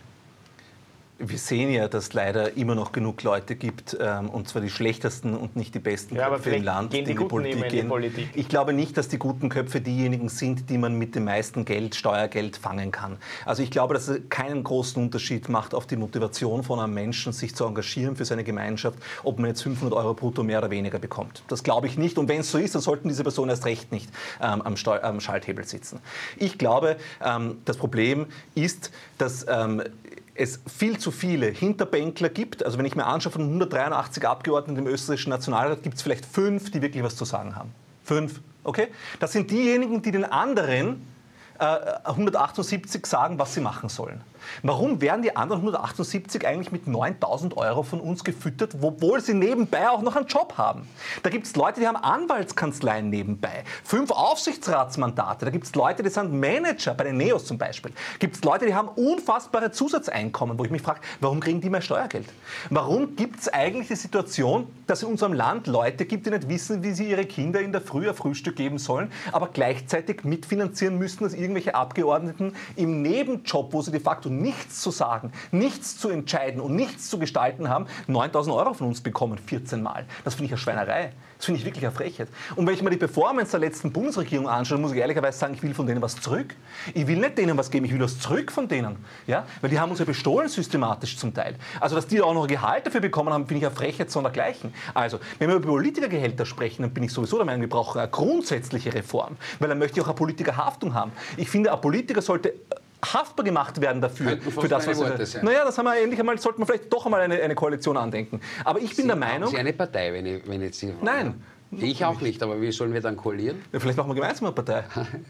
Wir sehen ja, dass es leider immer noch genug Leute gibt, ähm, und zwar die schlechtesten und nicht die besten ja, Köpfe im Land, gehen die, die in die Politik gehen. In die Politik. Ich glaube nicht, dass die guten Köpfe diejenigen sind, die man mit dem meisten Geld, Steuergeld fangen kann. Also ich glaube, dass es keinen großen Unterschied macht auf die Motivation von einem Menschen, sich zu engagieren für seine Gemeinschaft, ob man jetzt fünfhundert Euro brutto mehr oder weniger bekommt. Das glaube ich nicht. Und wenn es so ist, dann sollten diese Personen erst recht nicht ähm, am, Steu- am Schalthebel sitzen. Ich glaube, ähm, das Problem ist, dass ähm, es viel zu viele Hinterbänkler gibt. Also wenn ich mir anschaue, von hundertdreiundachtzig Abgeordneten im österreichischen Nationalrat gibt es vielleicht fünf, die wirklich was zu sagen haben. Fünf, okay? Das sind diejenigen, die den anderen äh, hundertachtundsiebzig sagen, was sie machen sollen. Warum werden die anderen hundertachtundsiebzig eigentlich mit neuntausend Euro von uns gefüttert, obwohl sie nebenbei auch noch einen Job haben? Da gibt es Leute, die haben Anwaltskanzleien nebenbei, fünf Aufsichtsratsmandate, da gibt es Leute, die sind Manager, bei den Neos zum Beispiel. Gibt es Leute, die haben unfassbare Zusatzeinkommen, wo ich mich frage, warum kriegen die mehr Steuergeld? Warum gibt es eigentlich die Situation, dass es in unserem Land Leute gibt, die nicht wissen, wie sie ihre Kinder in der Früh ein Frühstück geben sollen, aber gleichzeitig mitfinanzieren müssen, dass irgendwelche Abgeordneten im Nebenjob, wo sie de facto nichts zu sagen, nichts zu entscheiden und nichts zu gestalten haben, neuntausend Euro von uns bekommen, vierzehn Mal. Das finde ich eine Schweinerei. Das finde ich wirklich eine Frechheit. Und wenn ich mir die Performance der letzten Bundesregierung anschaue, muss ich ehrlicherweise sagen, ich will von denen was zurück. Ich will nicht denen was geben, ich will was zurück von denen. Ja? Weil die haben uns ja bestohlen systematisch zum Teil. Also, dass die auch noch ein Gehalt dafür bekommen haben, finde ich eine Frechheit sondergleichen. Also, wenn wir über Politikergehälter sprechen, dann bin ich sowieso der Meinung, wir brauchen eine grundsätzliche Reform. Weil dann möchte ich auch eine Politikerhaftung haben. Ich finde, ein Politiker sollte haftbar gemacht werden dafür. Für das, was Worte sein. Naja, das haben wir endlich einmal, sollten wir vielleicht doch einmal eine, eine Koalition andenken. Aber ich bin Sie, der Meinung... Sie eine Partei, wenn ich, wenn ich jetzt... Nein. Ich auch nicht, aber wie sollen wir dann koalieren? Ja, vielleicht machen wir gemeinsam eine Partei.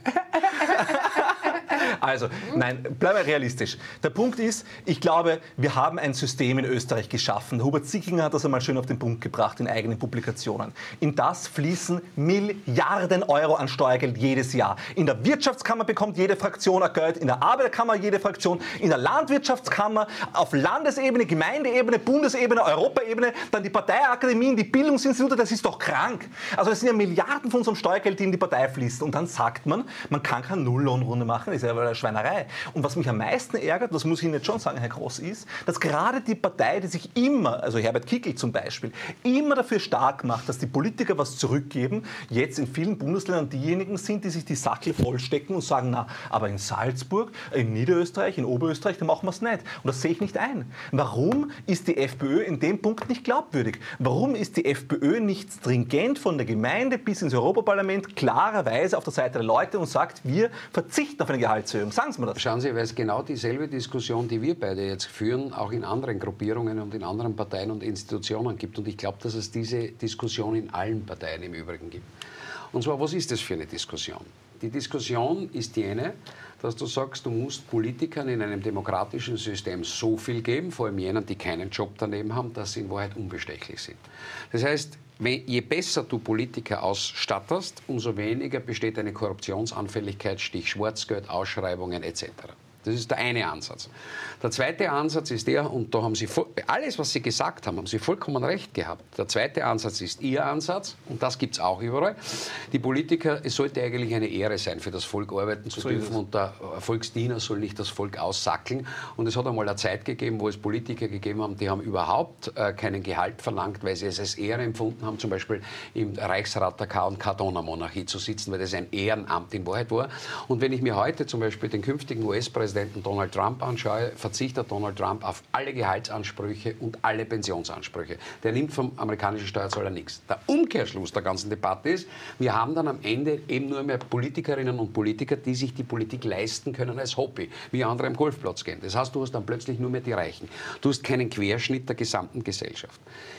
Also, nein, bleiben wir realistisch. Der Punkt ist, ich glaube, wir haben ein System in Österreich geschaffen. Hubert Sickinger hat das einmal schön auf den Punkt gebracht in eigenen Publikationen. In das fließen Milliarden Euro an Steuergeld jedes Jahr. In der Wirtschaftskammer bekommt jede Fraktion ein Geld, in der Arbeiterkammer jede Fraktion, in der Landwirtschaftskammer, auf Landesebene, Gemeindeebene, Bundesebene, Europaebene, dann die Parteiakademien, die Bildungsinstitute, das ist doch krank. Also das sind ja Milliarden von unserem Steuergeld, die in die Partei fließen. Und dann sagt man, man kann keine Nulllohnrunde machen, das ist ja eine Schweinerei. Und was mich am meisten ärgert, das muss ich Ihnen jetzt schon sagen, Herr Gross, ist, dass gerade die Partei, die sich immer, also Herbert Kickl zum Beispiel, immer dafür stark macht, dass die Politiker was zurückgeben, jetzt in vielen Bundesländern diejenigen sind, die sich die Sackel vollstecken und sagen, na, aber in Salzburg, in Niederösterreich, in Oberösterreich, da machen wir es nicht. Und das sehe ich nicht ein. Warum ist die FPÖ in dem Punkt nicht glaubwürdig? Warum ist die FPÖ nicht stringent von der Gemeinde bis ins Europaparlament klarerweise auf der Seite der Leute und sagt, wir verzichten auf eine Gehaltserhöhung? Sagen Sie mir das. Schauen Sie, weil es genau dieselbe Diskussion, die wir beide jetzt führen, auch in anderen Gruppierungen und in anderen Parteien und Institutionen gibt. Und ich glaube, dass es diese Diskussion in allen Parteien im Übrigen gibt. Und zwar, was ist das für eine Diskussion? Die Diskussion ist jene, dass du sagst, du musst Politikern in einem demokratischen System so viel geben, vor allem jenen, die keinen Job daneben haben, dass sie in Wahrheit unbestechlich sind. Das heißt, je besser du Politiker ausstattest, umso weniger besteht eine Korruptionsanfälligkeit, Stich Schwarzgeld, Ausschreibungen et cetera. Das ist der eine Ansatz. Der zweite Ansatz ist der, und da haben Sie, alles, was Sie gesagt haben, haben Sie vollkommen recht gehabt. Der zweite Ansatz ist Ihr Ansatz, und das gibt es auch überall. Die Politiker, es sollte eigentlich eine Ehre sein, für das Volk arbeiten zu dürfen, und der Volksdiener soll nicht das Volk aussackeln. Und es hat einmal eine Zeit gegeben, wo es Politiker gegeben haben, die haben überhaupt äh, keinen Gehalt verlangt, weil sie es als Ehre empfunden haben, zum Beispiel im Reichsrat der K- und K-Donner-Monarchie zu sitzen, weil das ein Ehrenamt in Wahrheit war. Und wenn ich mir heute zum Beispiel den künftigen U S-Präsidenten Donald Trump anschaue, verzichtet Donald Trump auf alle Gehaltsansprüche und alle Pensionsansprüche. Der nimmt vom amerikanischen Steuerzahler nichts. Der Umkehrschluss der ganzen Debatte ist, wir haben dann am Ende eben nur mehr Politikerinnen und Politiker, die sich die Politik leisten können als Hobby, wie andere am Golfplatz gehen. Das heißt, du hast dann plötzlich nur mehr die Reichen. Du hast keinen Querschnitt der gesamten Gesellschaft.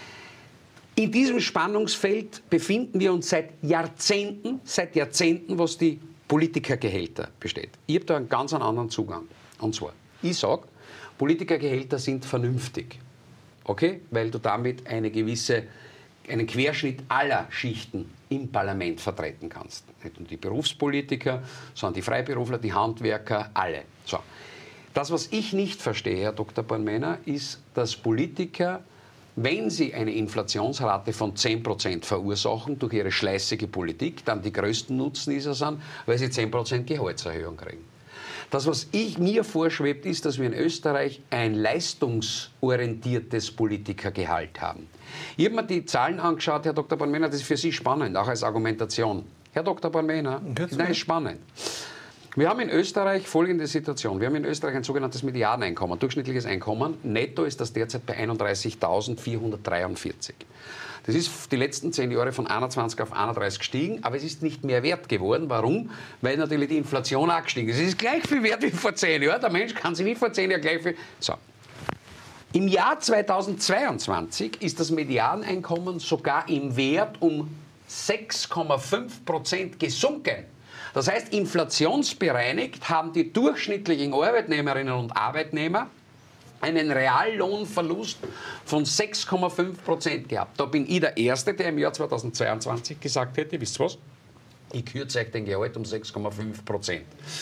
In diesem Spannungsfeld befinden wir uns seit Jahrzehnten, seit Jahrzehnten, was die Politikergehälter besteht. Ich habe da einen ganz anderen Zugang. Und zwar, ich sage, Politikergehälter sind vernünftig. Okay? Weil du damit eine gewisse, einen Querschnitt aller Schichten im Parlament vertreten kannst. Nicht nur die Berufspolitiker, sondern die Freiberufler, die Handwerker, alle. So. Das, was ich nicht verstehe, Herr Doktor Bornmänner, ist, dass Politiker, wenn sie eine Inflationsrate von zehn Prozent verursachen durch ihre schleißige Politik, dann die größten Nutznießer sind, weil sie zehn Prozent Gehaltserhöhung kriegen. Das, was ich, mir vorschwebt, ist, dass wir in Österreich ein leistungsorientiertes Politikergehalt haben. Ich habe mir die Zahlen angeschaut, Herr Doktor Bornmänner, das ist für Sie spannend, auch als Argumentation. Herr Doktor Bornmänner, das ist spannend. Wir haben in Österreich folgende Situation. Wir haben in Österreich ein sogenanntes Medianeinkommen, durchschnittliches Einkommen. Netto ist das derzeit bei einunddreißigtausendvierhundertdreiundvierzig. Das ist die letzten zehn Jahre von einundzwanzig auf einunddreißig gestiegen, aber es ist nicht mehr wert geworden. Warum? Weil natürlich die Inflation auch gestiegen ist. Es ist gleich viel wert wie vor zehn Jahren. Der Mensch kann sich wie vor zehn Jahren gleich viel... So. Im Jahr zweitausendzweiundzwanzig ist das Medianeinkommen sogar im Wert um sechs Komma fünf Prozent gesunken. Das heißt, inflationsbereinigt haben die durchschnittlichen Arbeitnehmerinnen und Arbeitnehmer einen Reallohnverlust von sechs Komma fünf Prozent gehabt. Da bin ich der Erste, der im Jahr zweitausendzweiundzwanzig gesagt hätte, wisst ihr was? Ich kürze euch den Gehalt um sechs Komma fünf Prozent.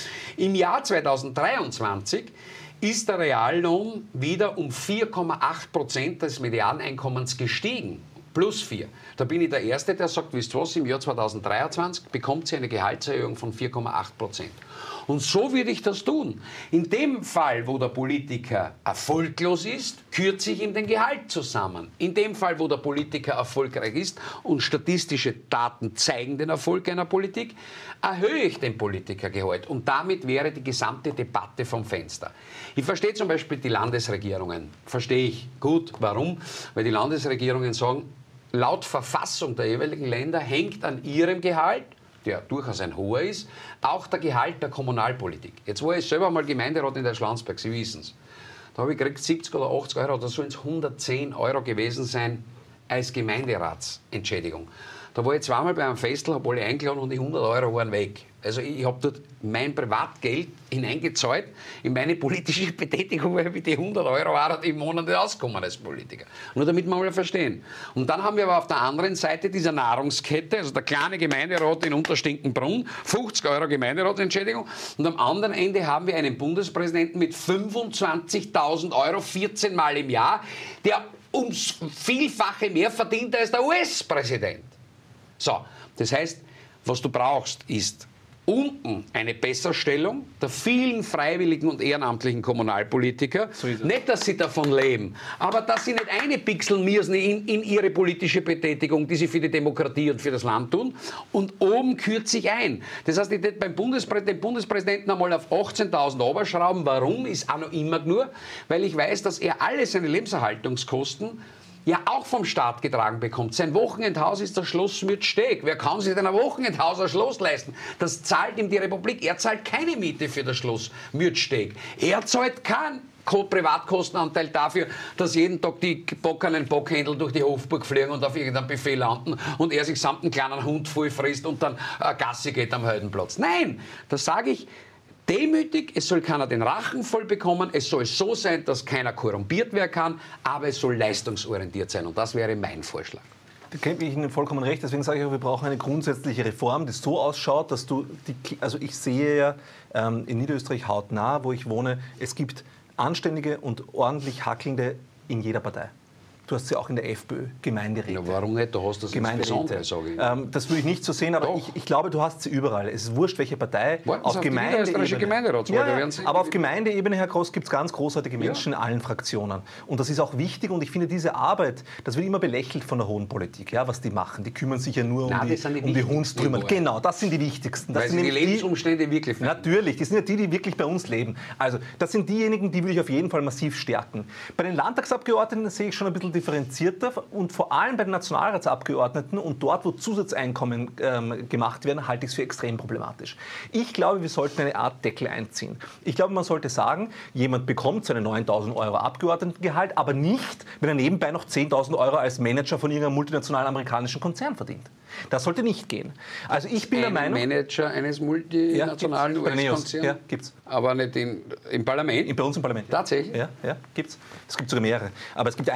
Im Jahr zweitausenddreiundzwanzig ist der Reallohn wieder um vier Komma acht Prozent des Medianeinkommens gestiegen. Plus vier. Da bin ich der Erste, der sagt, wisst ihr was, im Jahr zweitausenddreiundzwanzig bekommt sie eine Gehaltserhöhung von vier Komma acht Prozent. Und so würde ich das tun. In dem Fall, wo der Politiker erfolglos ist, kürze ich ihm den Gehalt zusammen. In dem Fall, wo der Politiker erfolgreich ist und statistische Daten zeigen den Erfolg einer Politik, erhöhe ich den Politikergehalt. Und damit wäre die gesamte Debatte vom Fenster. Ich verstehe zum Beispiel die Landesregierungen. Verstehe ich gut. Warum? Weil die Landesregierungen sagen, laut Verfassung der jeweiligen Länder hängt an ihrem Gehalt, der durchaus ein hoher ist, auch der Gehalt der Kommunalpolitik. Jetzt war ich selber mal Gemeinderat in der Schlanzberg, Sie wissen es. Da habe ich gekriegt siebzig oder achtzig Euro, da sollen es hundertzehn Euro gewesen sein als Gemeinderatsentschädigung. Da war ich zweimal bei einem Festel, habe alle eingeladen und die hundert Euro waren weg. Also ich habe dort mein Privatgeld hineingezahlt in meine politische Betätigung, weil ich mit die hundert Euro auch im Monat nicht auskommen als Politiker. Nur damit wir mal verstehen. Und dann haben wir aber auf der anderen Seite dieser Nahrungskette, also der kleine Gemeinderat in Unterstinkenbrunn, fünfzig Euro Gemeinderatsentschädigung. Und am anderen Ende haben wir einen Bundespräsidenten mit fünfundzwanzigtausend Euro, vierzehn Mal im Jahr, der ums Vielfache mehr verdient als der U S-Präsident. So, das heißt, was du brauchst, ist unten eine Besserstellung der vielen freiwilligen und ehrenamtlichen Kommunalpolitiker. So nicht, dass sie davon leben, aber dass sie nicht eine Pixel mirsen in, in ihre politische Betätigung, die sie für die Demokratie und für das Land tun. Und oben kürze ich ein. Das heißt, ich hätte beim Bundespräsidenten, den Bundespräsidenten einmal auf achtzehntausend runterschrauben. Warum? Ist auch noch immer nur, weil ich weiß, dass er alle seine Lebenserhaltungskosten ja auch vom Staat getragen bekommt. Sein Wochenendhaus ist das Schloss Mürzsteg. Wer kann sich denn ein Wochenendhaus, ein Schloss leisten? Das zahlt ihm die Republik. Er zahlt keine Miete für das Schloss Mürzsteg. Er zahlt keinen Privatkostenanteil dafür, dass jeden Tag die bockernen Bockhändel durch die Hofburg fliegen und auf irgendeinem Buffet landen und er sich samt einem kleinen Hund voll frisst und dann äh, Gassi geht am Heldenplatz. Nein, das sage ich demütig, es soll keiner den Rachen voll bekommen, es soll so sein, dass keiner korrumpiert werden kann, aber es soll leistungsorientiert sein und das wäre mein Vorschlag. Da gebe ich Ihnen vollkommen recht, deswegen sage ich auch, wir brauchen eine grundsätzliche Reform, die so ausschaut, dass du, die, also ich sehe ja ähm, in Niederösterreich hautnah, wo ich wohne, es gibt anständige und ordentlich Hackelnde in jeder Partei. Du hast sie auch in der FPÖ, Gemeinderäte. Ja, warum nicht? Du hast das insbesondere, sage ich. Ähm, das würde ich nicht so sehen, aber ich, ich glaube, du hast sie überall. Es ist wurscht, welche Partei. Warten auf auf Gemeindeebene. Ja, ja, aber auf Gemeindeebene, Herr Gross, gibt es ganz großartige Menschen ja. in allen Fraktionen. Und das ist auch wichtig. Und ich finde, diese Arbeit, das wird immer belächelt von der hohen Politik, ja, was die machen. Die kümmern sich ja nur Nein, um die, die, um die Hundstrümmer. Genau, das sind die wichtigsten. Das Weil sind die Lebensumstände die, wirklich verändern. Natürlich, das sind ja die, die wirklich bei uns leben. Also, das sind diejenigen, die will ich auf jeden Fall massiv stärken. Bei den Landtagsabgeordneten sehe ich schon ein bisschen differenzierter. Und vor allem bei den Nationalratsabgeordneten und dort, wo Zusatzeinkommen ähm, gemacht werden, halte ich es für extrem problematisch. Ich glaube, wir sollten eine Art Deckel einziehen. Ich glaube, man sollte sagen, jemand bekommt seine neuntausend Euro Abgeordnetengehalt, aber nicht, wenn er nebenbei noch zehntausend Euro als Manager von irgendeinem multinationalen amerikanischen Konzern verdient. Das sollte nicht gehen. Also ich bin Ein der Meinung... Manager eines multinationalen ja, U S-Konzerns? Ja, gibt's. Aber nicht in, im Parlament? Bei uns im Parlament. Tatsächlich? Ja, ja, gibt's. Es gibt sogar mehrere. Aber es gibt einen... Gar nicht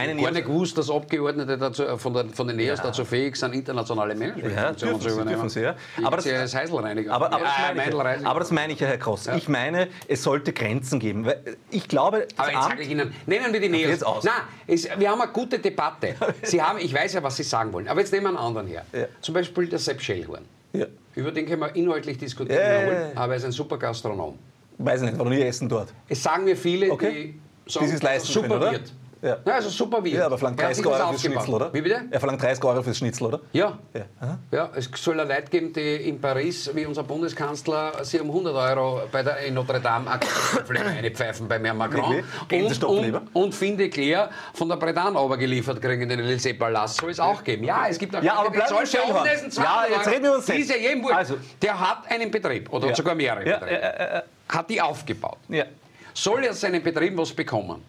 gewusst, dass Abgeordnete dazu, von, der, von den Neos ja. dazu fähig sind, internationale Managementfunktionen ja, zu übernehmen. Sie, ja. aber, das, als Heiselreiniger. Aber, aber, ja, das meine ich, aber das meine ich ja, Herr Gross. Ja. Ich meine, es sollte Grenzen geben. Ich glaube, aber jetzt sage ich Ihnen, nehmen wir die Neos. Jetzt aus. Nein, es, wir haben eine gute Debatte. Sie haben, ich weiß ja, was Sie sagen wollen, aber jetzt nehmen wir einen anderen her. Ja. Zum Beispiel der Sepp Schellhorn. Ja. Über den können wir inhaltlich diskutieren, ja, ja, ja. aber er ist ein super Gastronom. Weiß ich nicht, war noch nie essen dort. Es sagen mir viele, okay. die sagen, die es leisten super können, oder? wird. Ja. Ja, also super wie. Ja, aber verlangt dreißig Euro fürs Schnitzel, oder? Wie bitte? Er verlangt dreißig Euro fürs Schnitzel, oder? Ja. Ja. ja. Es soll ja Leute geben, die in Paris, wie unser Bundeskanzler, sie um hundert Euro bei der in Notre Dame eine pfeifen bei Herrn Macron. Und, und, und Finde Claire von der Bretagne runtergeliefert kriegen in den Élysée-Palast. Soll es auch geben. Ja, es gibt auch ja, aber die zahlen für ja, jetzt reden wir uns die ist ja jedem wurscht. Also. Der hat einen Betrieb oder ja. sogar mehrere ja, Betriebe. Ja, ja, ja. Hat die aufgebaut. Ja. Soll er seinen Betrieb was bekommen?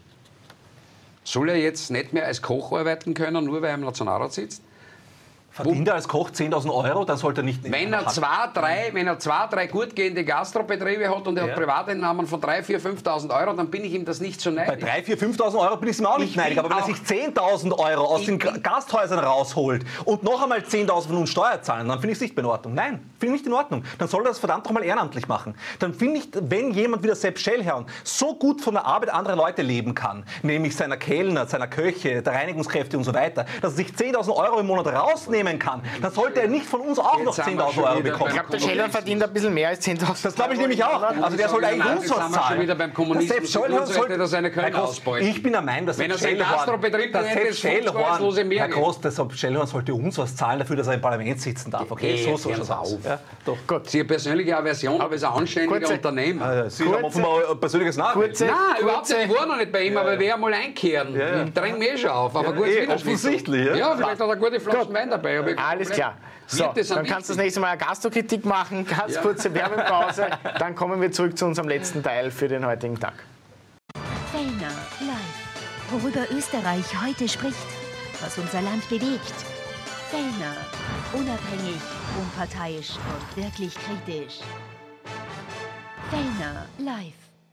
Soll er jetzt nicht mehr als Koch arbeiten können, nur weil er im Nationalrat sitzt? Verdient er als Koch zehntausend Euro, dann sollte er nicht... Wenn er, zwei, drei, wenn er zwei, drei gut gehende Gastrobetriebe hat und er ja. hat Privateinnahmen von dreitausend, viertausend, fünftausend Euro, dann bin ich ihm das nicht so neidisch. Bei dreitausend, viertausend, fünftausend Euro bin ich ihm auch nicht ich neidisch. Aber wenn er sich zehntausend Euro aus den Gasthäusern rausholt und noch einmal zehntausend von uns Steuer zahlen, dann finde ich es nicht in Ordnung. Nein, finde ich nicht in Ordnung. Dann soll er das verdammt noch mal ehrenamtlich machen. Dann finde ich, wenn jemand wie der Sepp Schellhorn so gut von der Arbeit anderer Leute leben kann, nämlich seiner Kellner, seiner Köche, der Reinigungskräfte und so weiter, dass er sich zehntausend Euro im Monat rausnehmen kann, dann sollte er nicht von uns auch noch zehntausend Euro bekommen. Ich glaube, der Schellhorn verdient ein bisschen mehr als zehntausend. Das glaube ich nämlich auch. Also der soll eigentlich uns was zahlen. Wieder beim Kommunismus sollte seine Kölner ausbeuten. Ich bin der Meinung, dass Wenn er sein Gastrobetrieb nennt, Schellhorn, Herr Groß, der Schellhorn sollte uns was zahlen dafür, dass er im Parlament sitzen darf. Okay, so soll es aus. Ja, doch. Gut. Sie haben persönliche Aversion, aber es ist ein anständiger kurze, Unternehmer. Sie haben offenbar ein persönliches Nachricht. Nein, überhaupt nicht. Ich war noch nicht bei ihm, aber ich werde einmal einkehren. Ich dränge mich eh schon auf. Aber gut, offensichtlich. Ja, vielleicht hat er gute Flaschen Wein dabei. Alles klar. So, dann kannst du das nächste Mal eine Gastrokritik machen, ganz ja. kurze Werbepause, dann kommen wir zurück zu unserem letzten Teil für den heutigen Tag. Fellner live. Worüber Österreich heute spricht, was unser Land bewegt. Fellner, unabhängig, unparteiisch und wirklich kritisch. Fellner live.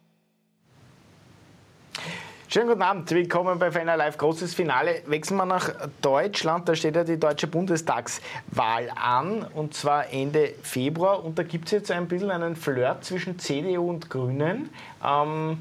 Schönen guten Abend, willkommen bei Fellner Live. Großes Finale. Wechseln wir nach Deutschland, da steht ja die deutsche Bundestagswahl an, und zwar Ende Februar. Und da gibt es jetzt ein bisschen einen Flirt zwischen C D U und Grünen. Ähm,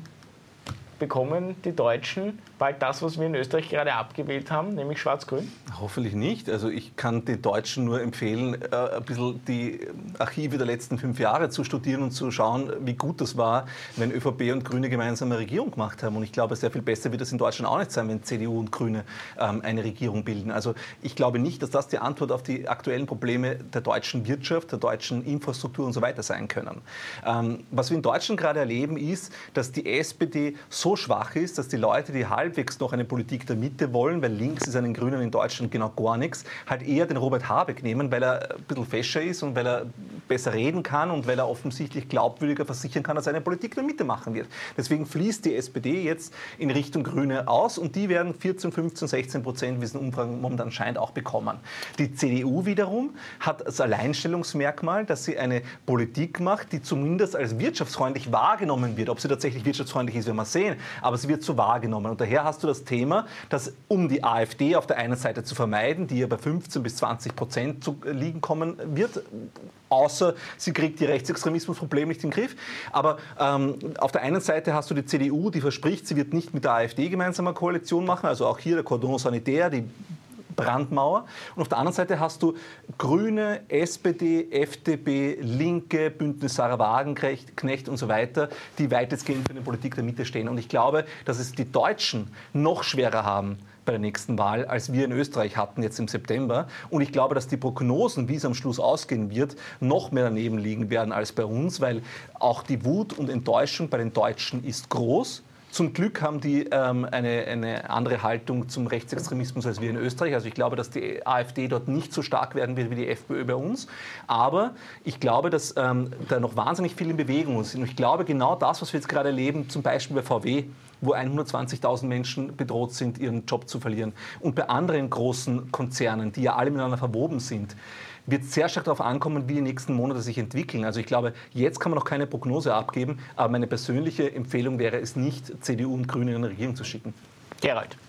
bekommen die Deutschen bald das, was wir in Österreich gerade abgewählt haben, nämlich Schwarz-Grün? Hoffentlich nicht. Also ich kann den Deutschen nur empfehlen, ein bisschen die Archive der letzten fünf Jahre zu studieren und zu schauen, wie gut das war, wenn ÖVP und Grüne gemeinsam eine Regierung gemacht haben. Und ich glaube, sehr viel besser wird es in Deutschland auch nicht sein, wenn C D U und Grüne ähm, eine Regierung bilden. Also ich glaube nicht, dass das die Antwort auf die aktuellen Probleme der deutschen Wirtschaft, der deutschen Infrastruktur und so weiter sein können. Ähm, was wir in Deutschland gerade erleben, ist, dass die S P D so schwach ist, dass die Leute, die halbwegs noch eine Politik der Mitte wollen, weil links ist an den Grünen in Deutschland genau gar nichts, halt eher den Robert Habeck nehmen, weil er ein bisschen fescher ist und weil er besser reden kann und weil er offensichtlich glaubwürdiger versichern kann, dass er eine Politik der Mitte machen wird. Deswegen fließt die S P D jetzt in Richtung Grüne aus und die werden vierzehn, fünfzehn, sechzehn Prozent, wie es in Umfragen momentan scheint, auch bekommen. Die C D U wiederum hat das Alleinstellungsmerkmal, dass sie eine Politik macht, die zumindest als wirtschaftsfreundlich wahrgenommen wird. Ob sie tatsächlich wirtschaftsfreundlich ist, werden wir sehen, aber sie wird so wahrgenommen. Und daher hast du das Thema, dass um die AfD auf der einen Seite zu vermeiden, die ja bei fünfzehn bis zwanzig Prozent zu liegen kommen wird, außer sie kriegt die Rechtsextremismusprobleme nicht in den Griff. Aber ähm, auf der einen Seite hast du die C D U, die verspricht, sie wird nicht mit der AfD gemeinsam eine Koalition machen, also auch hier der Cordon Sanitaire, die Brandmauer. Und auf der anderen Seite hast du Grüne, S P D, F D P, Linke, Bündnis Sarah Wagenknecht und so weiter, die weitestgehend für eine Politik der Mitte stehen. Und ich glaube, dass es die Deutschen noch schwerer haben bei der nächsten Wahl, als wir in Österreich hatten jetzt im September. Und ich glaube, dass die Prognosen, wie es am Schluss ausgehen wird, noch mehr daneben liegen werden als bei uns, weil auch die Wut und Enttäuschung bei den Deutschen ist groß. Zum Glück haben die ähm, eine, eine andere Haltung zum Rechtsextremismus als wir in Österreich. Also ich glaube, dass die AfD dort nicht so stark werden wird wie die FPÖ bei uns. Aber ich glaube, dass ähm, da noch wahnsinnig viel in Bewegung ist. Und ich glaube, genau das, was wir jetzt gerade erleben, zum Beispiel bei V W, wo hundertzwanzigtausend Menschen bedroht sind, ihren Job zu verlieren. Und bei anderen großen Konzernen, die ja alle miteinander verwoben sind, wird sehr stark darauf ankommen, wie die nächsten Monate sich entwickeln. Also ich glaube, jetzt kann man noch keine Prognose abgeben, aber meine persönliche Empfehlung wäre es nicht, C D U und Grüne in eine Regierung zu schicken. Gerald.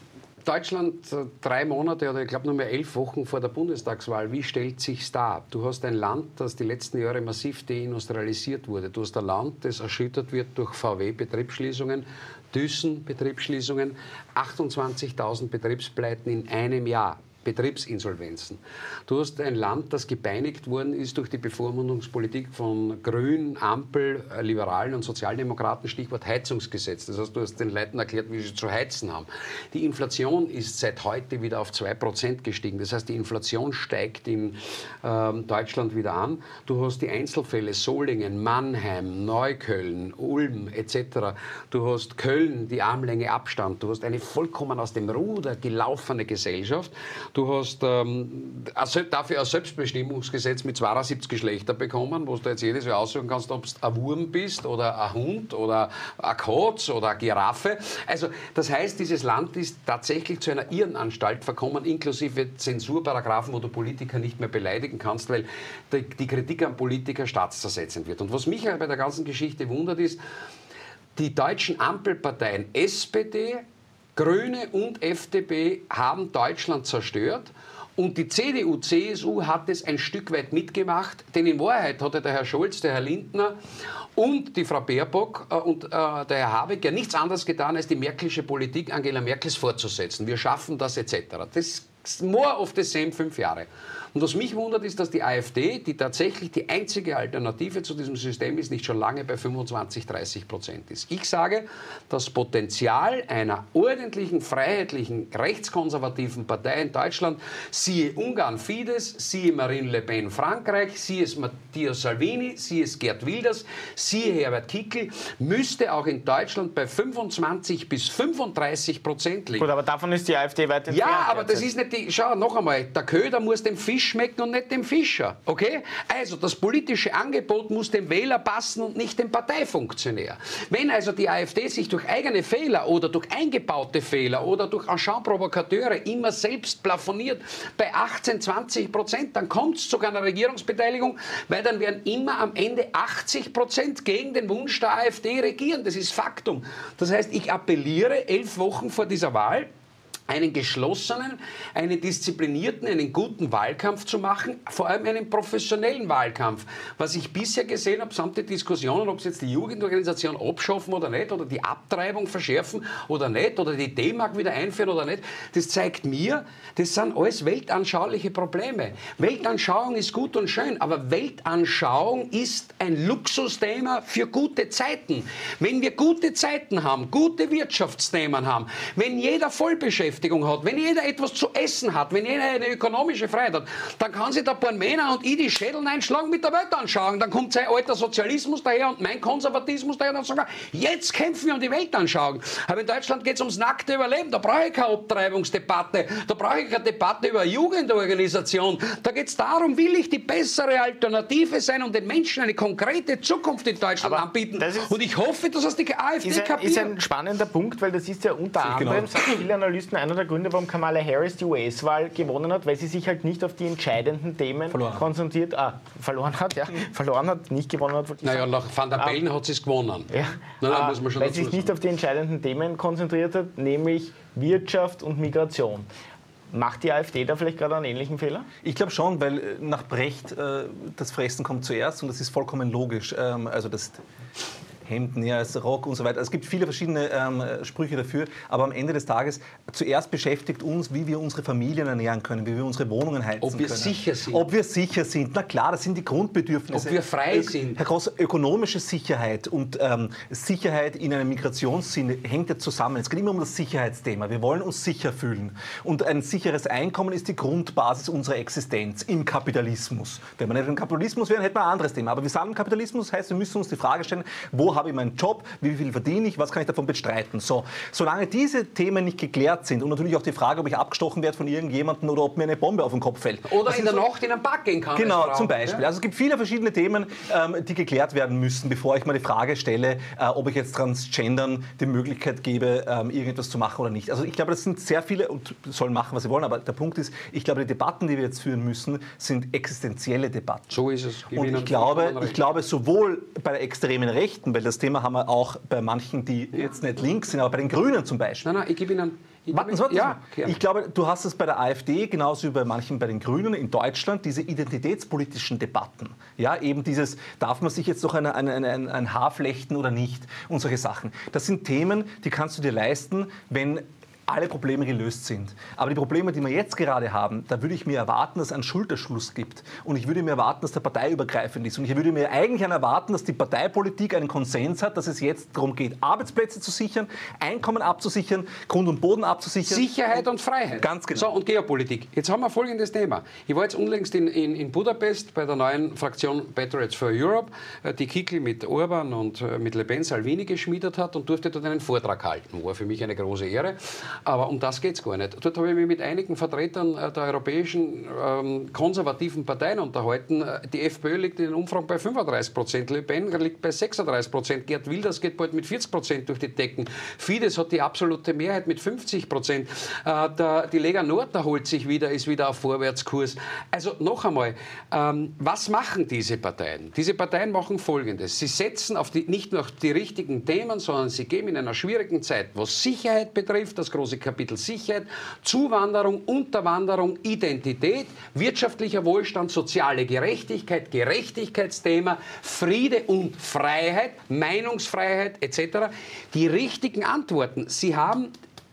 Deutschland drei Monate oder ich glaube nur mehr elf Wochen vor der Bundestagswahl, wie stellt sich's dar? Du hast ein Land, das die letzten Jahre massiv deindustrialisiert wurde. Du hast ein Land, das erschüttert wird durch V W-Betriebsschließungen, Thyssen-Betriebsschließungen, achtundzwanzigtausend Betriebspleiten in einem Jahr. Betriebsinsolvenzen. Du hast ein Land, das gepeinigt worden ist durch die Bevormundungspolitik von Grün, Ampel, Liberalen und Sozialdemokraten, Stichwort Heizungsgesetz. Das heißt, du hast den Leuten erklärt, wie sie zu heizen haben. Die Inflation ist seit heute wieder auf zwei Prozent gestiegen. Das heißt, die Inflation steigt in ähm, Deutschland wieder an. Du hast die Einzelfälle Solingen, Mannheim, Neukölln, Ulm et cetera. Du hast Köln, die Armlänge Abstand. Du hast eine vollkommen aus dem Ruder gelaufene Gesellschaft. Du hast ähm, dafür ein Selbstbestimmungsgesetz mit zweiundsiebzig Geschlechter bekommen, wo du jetzt jedes Jahr aussuchen kannst, ob du ein Wurm bist oder ein Hund oder ein Katz oder eine Giraffe. Also das heißt, dieses Land ist tatsächlich zu einer Irrenanstalt verkommen, inklusive Zensurparagraphen, wo du Politiker nicht mehr beleidigen kannst, weil die, die Kritik an Politiker staatszersetzend wird. Und was mich bei der ganzen Geschichte wundert ist, die deutschen Ampelparteien S P D, Grüne und F D P haben Deutschland zerstört und die C D U, C S U hat es ein Stück weit mitgemacht, denn in Wahrheit hatte der Herr Scholz, der Herr Lindner und die Frau Baerbock äh, und äh, der Herr Habeck ja nichts anderes getan, als die Merkelsche Politik Angela Merkels fortzusetzen. Wir schaffen das et cetera. Das ist more of the same fünf Jahre. Und was mich wundert, ist, dass die AfD, die tatsächlich die einzige Alternative zu diesem System ist, nicht schon lange bei fünfundzwanzig, dreißig Prozent ist. Ich sage, das Potenzial einer ordentlichen, freiheitlichen, rechtskonservativen Partei in Deutschland, siehe Ungarn Fidesz, siehe Marine Le Pen Frankreich, siehe es Matteo Salvini, siehe es Geert Wilders, siehe Herbert Kickl, müsste auch in Deutschland bei fünfundzwanzig bis fünfunddreißig Prozent liegen. Gut, aber davon ist die AfD weit entfernt. Ja, aber das ist nicht die... Schau, noch einmal, der Köder muss dem Fisch schmecken und nicht dem Fischer. Okay? Also das politische Angebot muss dem Wähler passen und nicht dem Parteifunktionär. Wenn also die AfD sich durch eigene Fehler oder durch eingebaute Fehler oder durch Enchant-Provokateure immer selbst plafoniert bei achtzehn, zwanzig Prozent, dann kommt es zu einer Regierungsbeteiligung, weil dann werden immer am Ende achtzig Prozent gegen den Wunsch der AfD regieren. Das ist Faktum. Das heißt, ich appelliere elf Wochen vor dieser Wahl, einen geschlossenen, einen disziplinierten, einen guten Wahlkampf zu machen, vor allem einen professionellen Wahlkampf. Was ich bisher gesehen habe, samt der Diskussionen, ob sie jetzt die Jugendorganisation abschaffen oder nicht, oder die Abtreibung verschärfen oder nicht, oder die D-Mark wieder einführen oder nicht, das zeigt mir, das sind alles weltanschauliche Probleme. Weltanschauung ist gut und schön, aber Weltanschauung ist ein Luxusthema für gute Zeiten. Wenn wir gute Zeiten haben, gute Wirtschaftsthemen haben, wenn jeder Vollbeschäftigt hat, wenn jeder etwas zu essen hat, wenn jeder eine ökonomische Freiheit hat, dann kann sich der paar Männer und ich die Schädel einschlagen mit der Weltanschauung. Dann kommt sein alter Sozialismus daher und mein Konservatismus daher und dann sagen wir, jetzt kämpfen wir um die Weltanschauung. Aber in Deutschland geht es ums nackte Überleben. Da brauche ich keine Abtreibungsdebatte. Da brauche ich keine Debatte über eine Jugendorganisation. Da geht es darum, will ich die bessere Alternative sein und den Menschen eine konkrete Zukunft in Deutschland Aber anbieten. Und ich hoffe, dass das die AfD ist ein, kapiert. ist ein spannender Punkt, weil das ist ja unter genau. anderem, sagen viele Analysten, einer der Gründe, warum Kamala Harris die U S-Wahl gewonnen hat, weil sie sich halt nicht auf die entscheidenden Themen verloren. konzentriert, ah, verloren hat, ja, verloren hat, nicht gewonnen hat. Naja, nach Van der Bellen ah, hat sie es gewonnen. Ja, nein, nein, ah, muss man schon weil sie sich nicht auf die entscheidenden Themen konzentriert hat, nämlich Wirtschaft und Migration. Macht die AfD da vielleicht gerade einen ähnlichen Fehler? Ich glaube schon, weil nach Brecht äh, das Fressen kommt zuerst und das ist vollkommen logisch. Ähm, also das Hemden, ja, als Rock und so weiter. Es gibt viele verschiedene ähm, Sprüche dafür, aber am Ende des Tages zuerst beschäftigt uns, wie wir unsere Familien ernähren können, wie wir unsere Wohnungen heizen können. Ob wir können. sicher sind. Ob wir sicher sind. Na klar, das sind die Grundbedürfnisse. Ob wir frei sind. Herr Gross, ökonomische Sicherheit und ähm, Sicherheit in einem Migrationssinne hängt ja zusammen. Es geht immer um das Sicherheitsthema. Wir wollen uns sicher fühlen. Und ein sicheres Einkommen ist die Grundbasis unserer Existenz im Kapitalismus. Wenn wir nicht im Kapitalismus wären, hätten wir ein anderes Thema. Aber wir sind im Kapitalismus, heißt, wir müssen uns die Frage stellen, wo habe ich meinen Job, wie viel verdiene ich, was kann ich davon bestreiten. So, solange diese Themen nicht geklärt sind und natürlich auch die Frage, ob ich abgestochen werde von irgendjemandem oder ob mir eine Bombe auf den Kopf fällt. Oder das in der so, Nacht in einen Park gehen kann. Genau, zum Beispiel. Ja? Also es gibt viele verschiedene Themen, ähm, die geklärt werden müssen, bevor ich mir die Frage stelle, äh, ob ich jetzt Transgendern die Möglichkeit gebe, ähm, irgendetwas zu machen oder nicht. Also ich glaube, das sind sehr viele und sollen machen, was sie wollen, aber der Punkt ist, ich glaube, die Debatten, die wir jetzt führen müssen, sind existenzielle Debatten. So ist es. Und ich glaube, ich glaube, sowohl bei der extremen Rechten, weil das Thema haben wir auch bei manchen, die jetzt nicht links sind, aber bei den Grünen zum Beispiel. Nein, nein, ich gebe Ihnen, Warten Sie, warten Sie. Ja, ja. Ich glaube, du hast es bei der AfD, genauso wie bei manchen bei den Grünen in Deutschland, diese identitätspolitischen Debatten. Ja, eben dieses, darf man sich jetzt noch eine, eine, eine, ein Haar flechten oder nicht und solche Sachen. Das sind Themen, die kannst du dir leisten, wenn alle Probleme gelöst sind. Aber die Probleme, die wir jetzt gerade haben, da würde ich mir erwarten, dass es einen Schulterschluss gibt. Und ich würde mir erwarten, dass der parteiübergreifend ist. Und ich würde mir eigentlich erwarten, dass die Parteipolitik einen Konsens hat, dass es jetzt darum geht, Arbeitsplätze zu sichern, Einkommen abzusichern, Grund und Boden abzusichern. Sicherheit und Freiheit. Ganz genau. So, und Geopolitik. Jetzt haben wir folgendes Thema. Ich war jetzt unlängst in, in, in Budapest bei der neuen Fraktion Patriots for Europe, die Kickl mit Orban und mit Le Pen Salvini geschmiedet hat und durfte dort einen Vortrag halten. War für mich eine große Ehre. Aber um das geht es gar nicht. Dort habe ich mich mit einigen Vertretern der europäischen ähm, konservativen Parteien unterhalten. Die FPÖ liegt in den Umfragen bei fünfunddreißig Prozent, Le Pen liegt bei sechsunddreißig Prozent, Geert Wilders geht bald mit vierzig Prozent durch die Decken. Fidesz hat die absolute Mehrheit mit fünfzig Prozent. Äh, der, die Lega Nord erholt sich wieder, ist wieder auf Vorwärtskurs. Also noch einmal, ähm, was machen diese Parteien? Diese Parteien machen Folgendes. Sie setzen auf die, nicht nur die richtigen Themen, sondern sie geben in einer schwierigen Zeit, was Sicherheit betrifft, das große Kapitel Sicherheit, Zuwanderung, Unterwanderung, Identität, wirtschaftlicher Wohlstand, soziale Gerechtigkeit, Gerechtigkeitsthema, Friede und Freiheit, Meinungsfreiheit et cetera. Die richtigen Antworten. Sie haben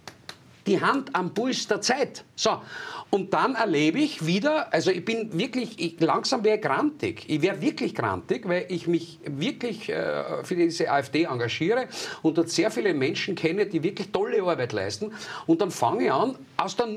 die Hand am Puls der Zeit. So. Und dann erlebe ich wieder, also ich bin wirklich, ich, langsam wäre ich grantig. Ich wäre wirklich grantig, weil ich mich wirklich äh, für diese AfD engagiere und dort sehr viele Menschen kenne, die wirklich tolle Arbeit leisten. Und dann fange ich an, aus der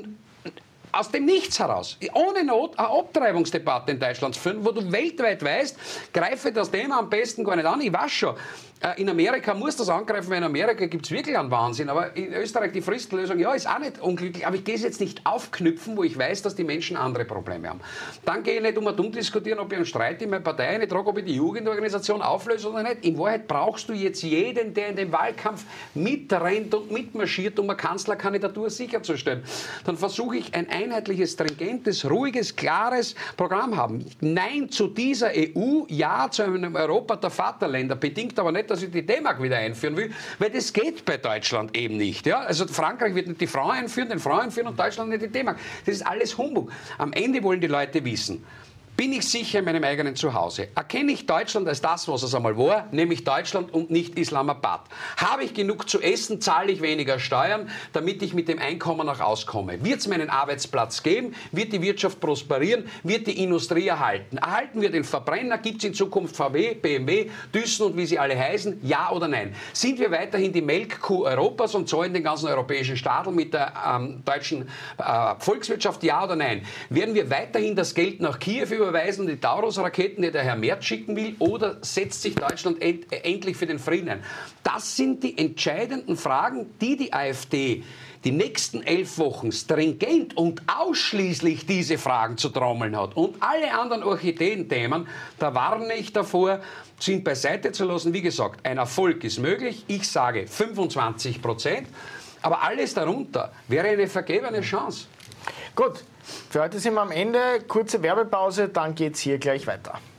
Aus dem Nichts heraus, ohne Not, eine Abtreibungsdebatte in Deutschland zu führen, wo du weltweit weißt, greife das Thema am besten gar nicht an. Ich weiß schon, in Amerika muss das angreifen, weil in Amerika gibt es wirklich einen Wahnsinn. Aber in Österreich die Fristenlösung, ja, ist auch nicht unglücklich. Aber ich gehe es jetzt nicht aufknüpfen, wo ich weiß, dass die Menschen andere Probleme haben. Dann gehe ich nicht um und um diskutieren, ob ich einen Streit in meine Partei eintrage, ob ich die Jugendorganisation auflöse oder nicht. In Wahrheit brauchst du jetzt jeden, der in den Wahlkampf mitrennt und mitmarschiert, um eine Kanzlerkandidatur sicherzustellen. Dann versuche ich ein einheitliches, stringentes, ruhiges, klares Programm haben. Nein zu dieser E U, ja zu einem Europa der Vaterländer, bedingt aber nicht, dass ich die D-Mark wieder einführen will, weil das geht bei Deutschland eben nicht. Ja? Also Frankreich wird nicht die Frau einführen, den Frau einführen und Deutschland nicht die D-Mark. Das ist alles Humbug. Am Ende wollen die Leute wissen, bin ich sicher in meinem eigenen Zuhause? Erkenne ich Deutschland als das, was es einmal war, nämlich Deutschland und nicht Islamabad? Habe ich genug zu essen, zahle ich weniger Steuern, damit ich mit dem Einkommen auch auskomme? Wird es meinen Arbeitsplatz geben? Wird die Wirtschaft prosperieren? Wird die Industrie erhalten? Erhalten wir den Verbrenner? Gibt es in Zukunft V W, B M W, Thyssen und wie sie alle heißen? Ja oder nein? Sind wir weiterhin die Melkkuh Europas und zahlen den ganzen europäischen Stadel mit der ähm, deutschen äh, Volkswirtschaft? Ja oder nein? Werden wir weiterhin das Geld nach Kiew über überweisen, die Taurus-Raketen, die der Herr Merz schicken will, oder setzt sich Deutschland end, endlich für den Frieden ein? Das sind die entscheidenden Fragen, die die AfD die nächsten elf Wochen stringent und ausschließlich diese Fragen zu trommeln hat. Und alle anderen Orchideenthemen, da warne ich davor, sind beiseite zu lassen. Wie gesagt, ein Erfolg ist möglich. Ich sage fünfundzwanzig Prozent. Aber alles darunter wäre eine vergebene Chance. Gut, für heute sind wir am Ende. Kurze Werbepause, dann geht es hier gleich weiter.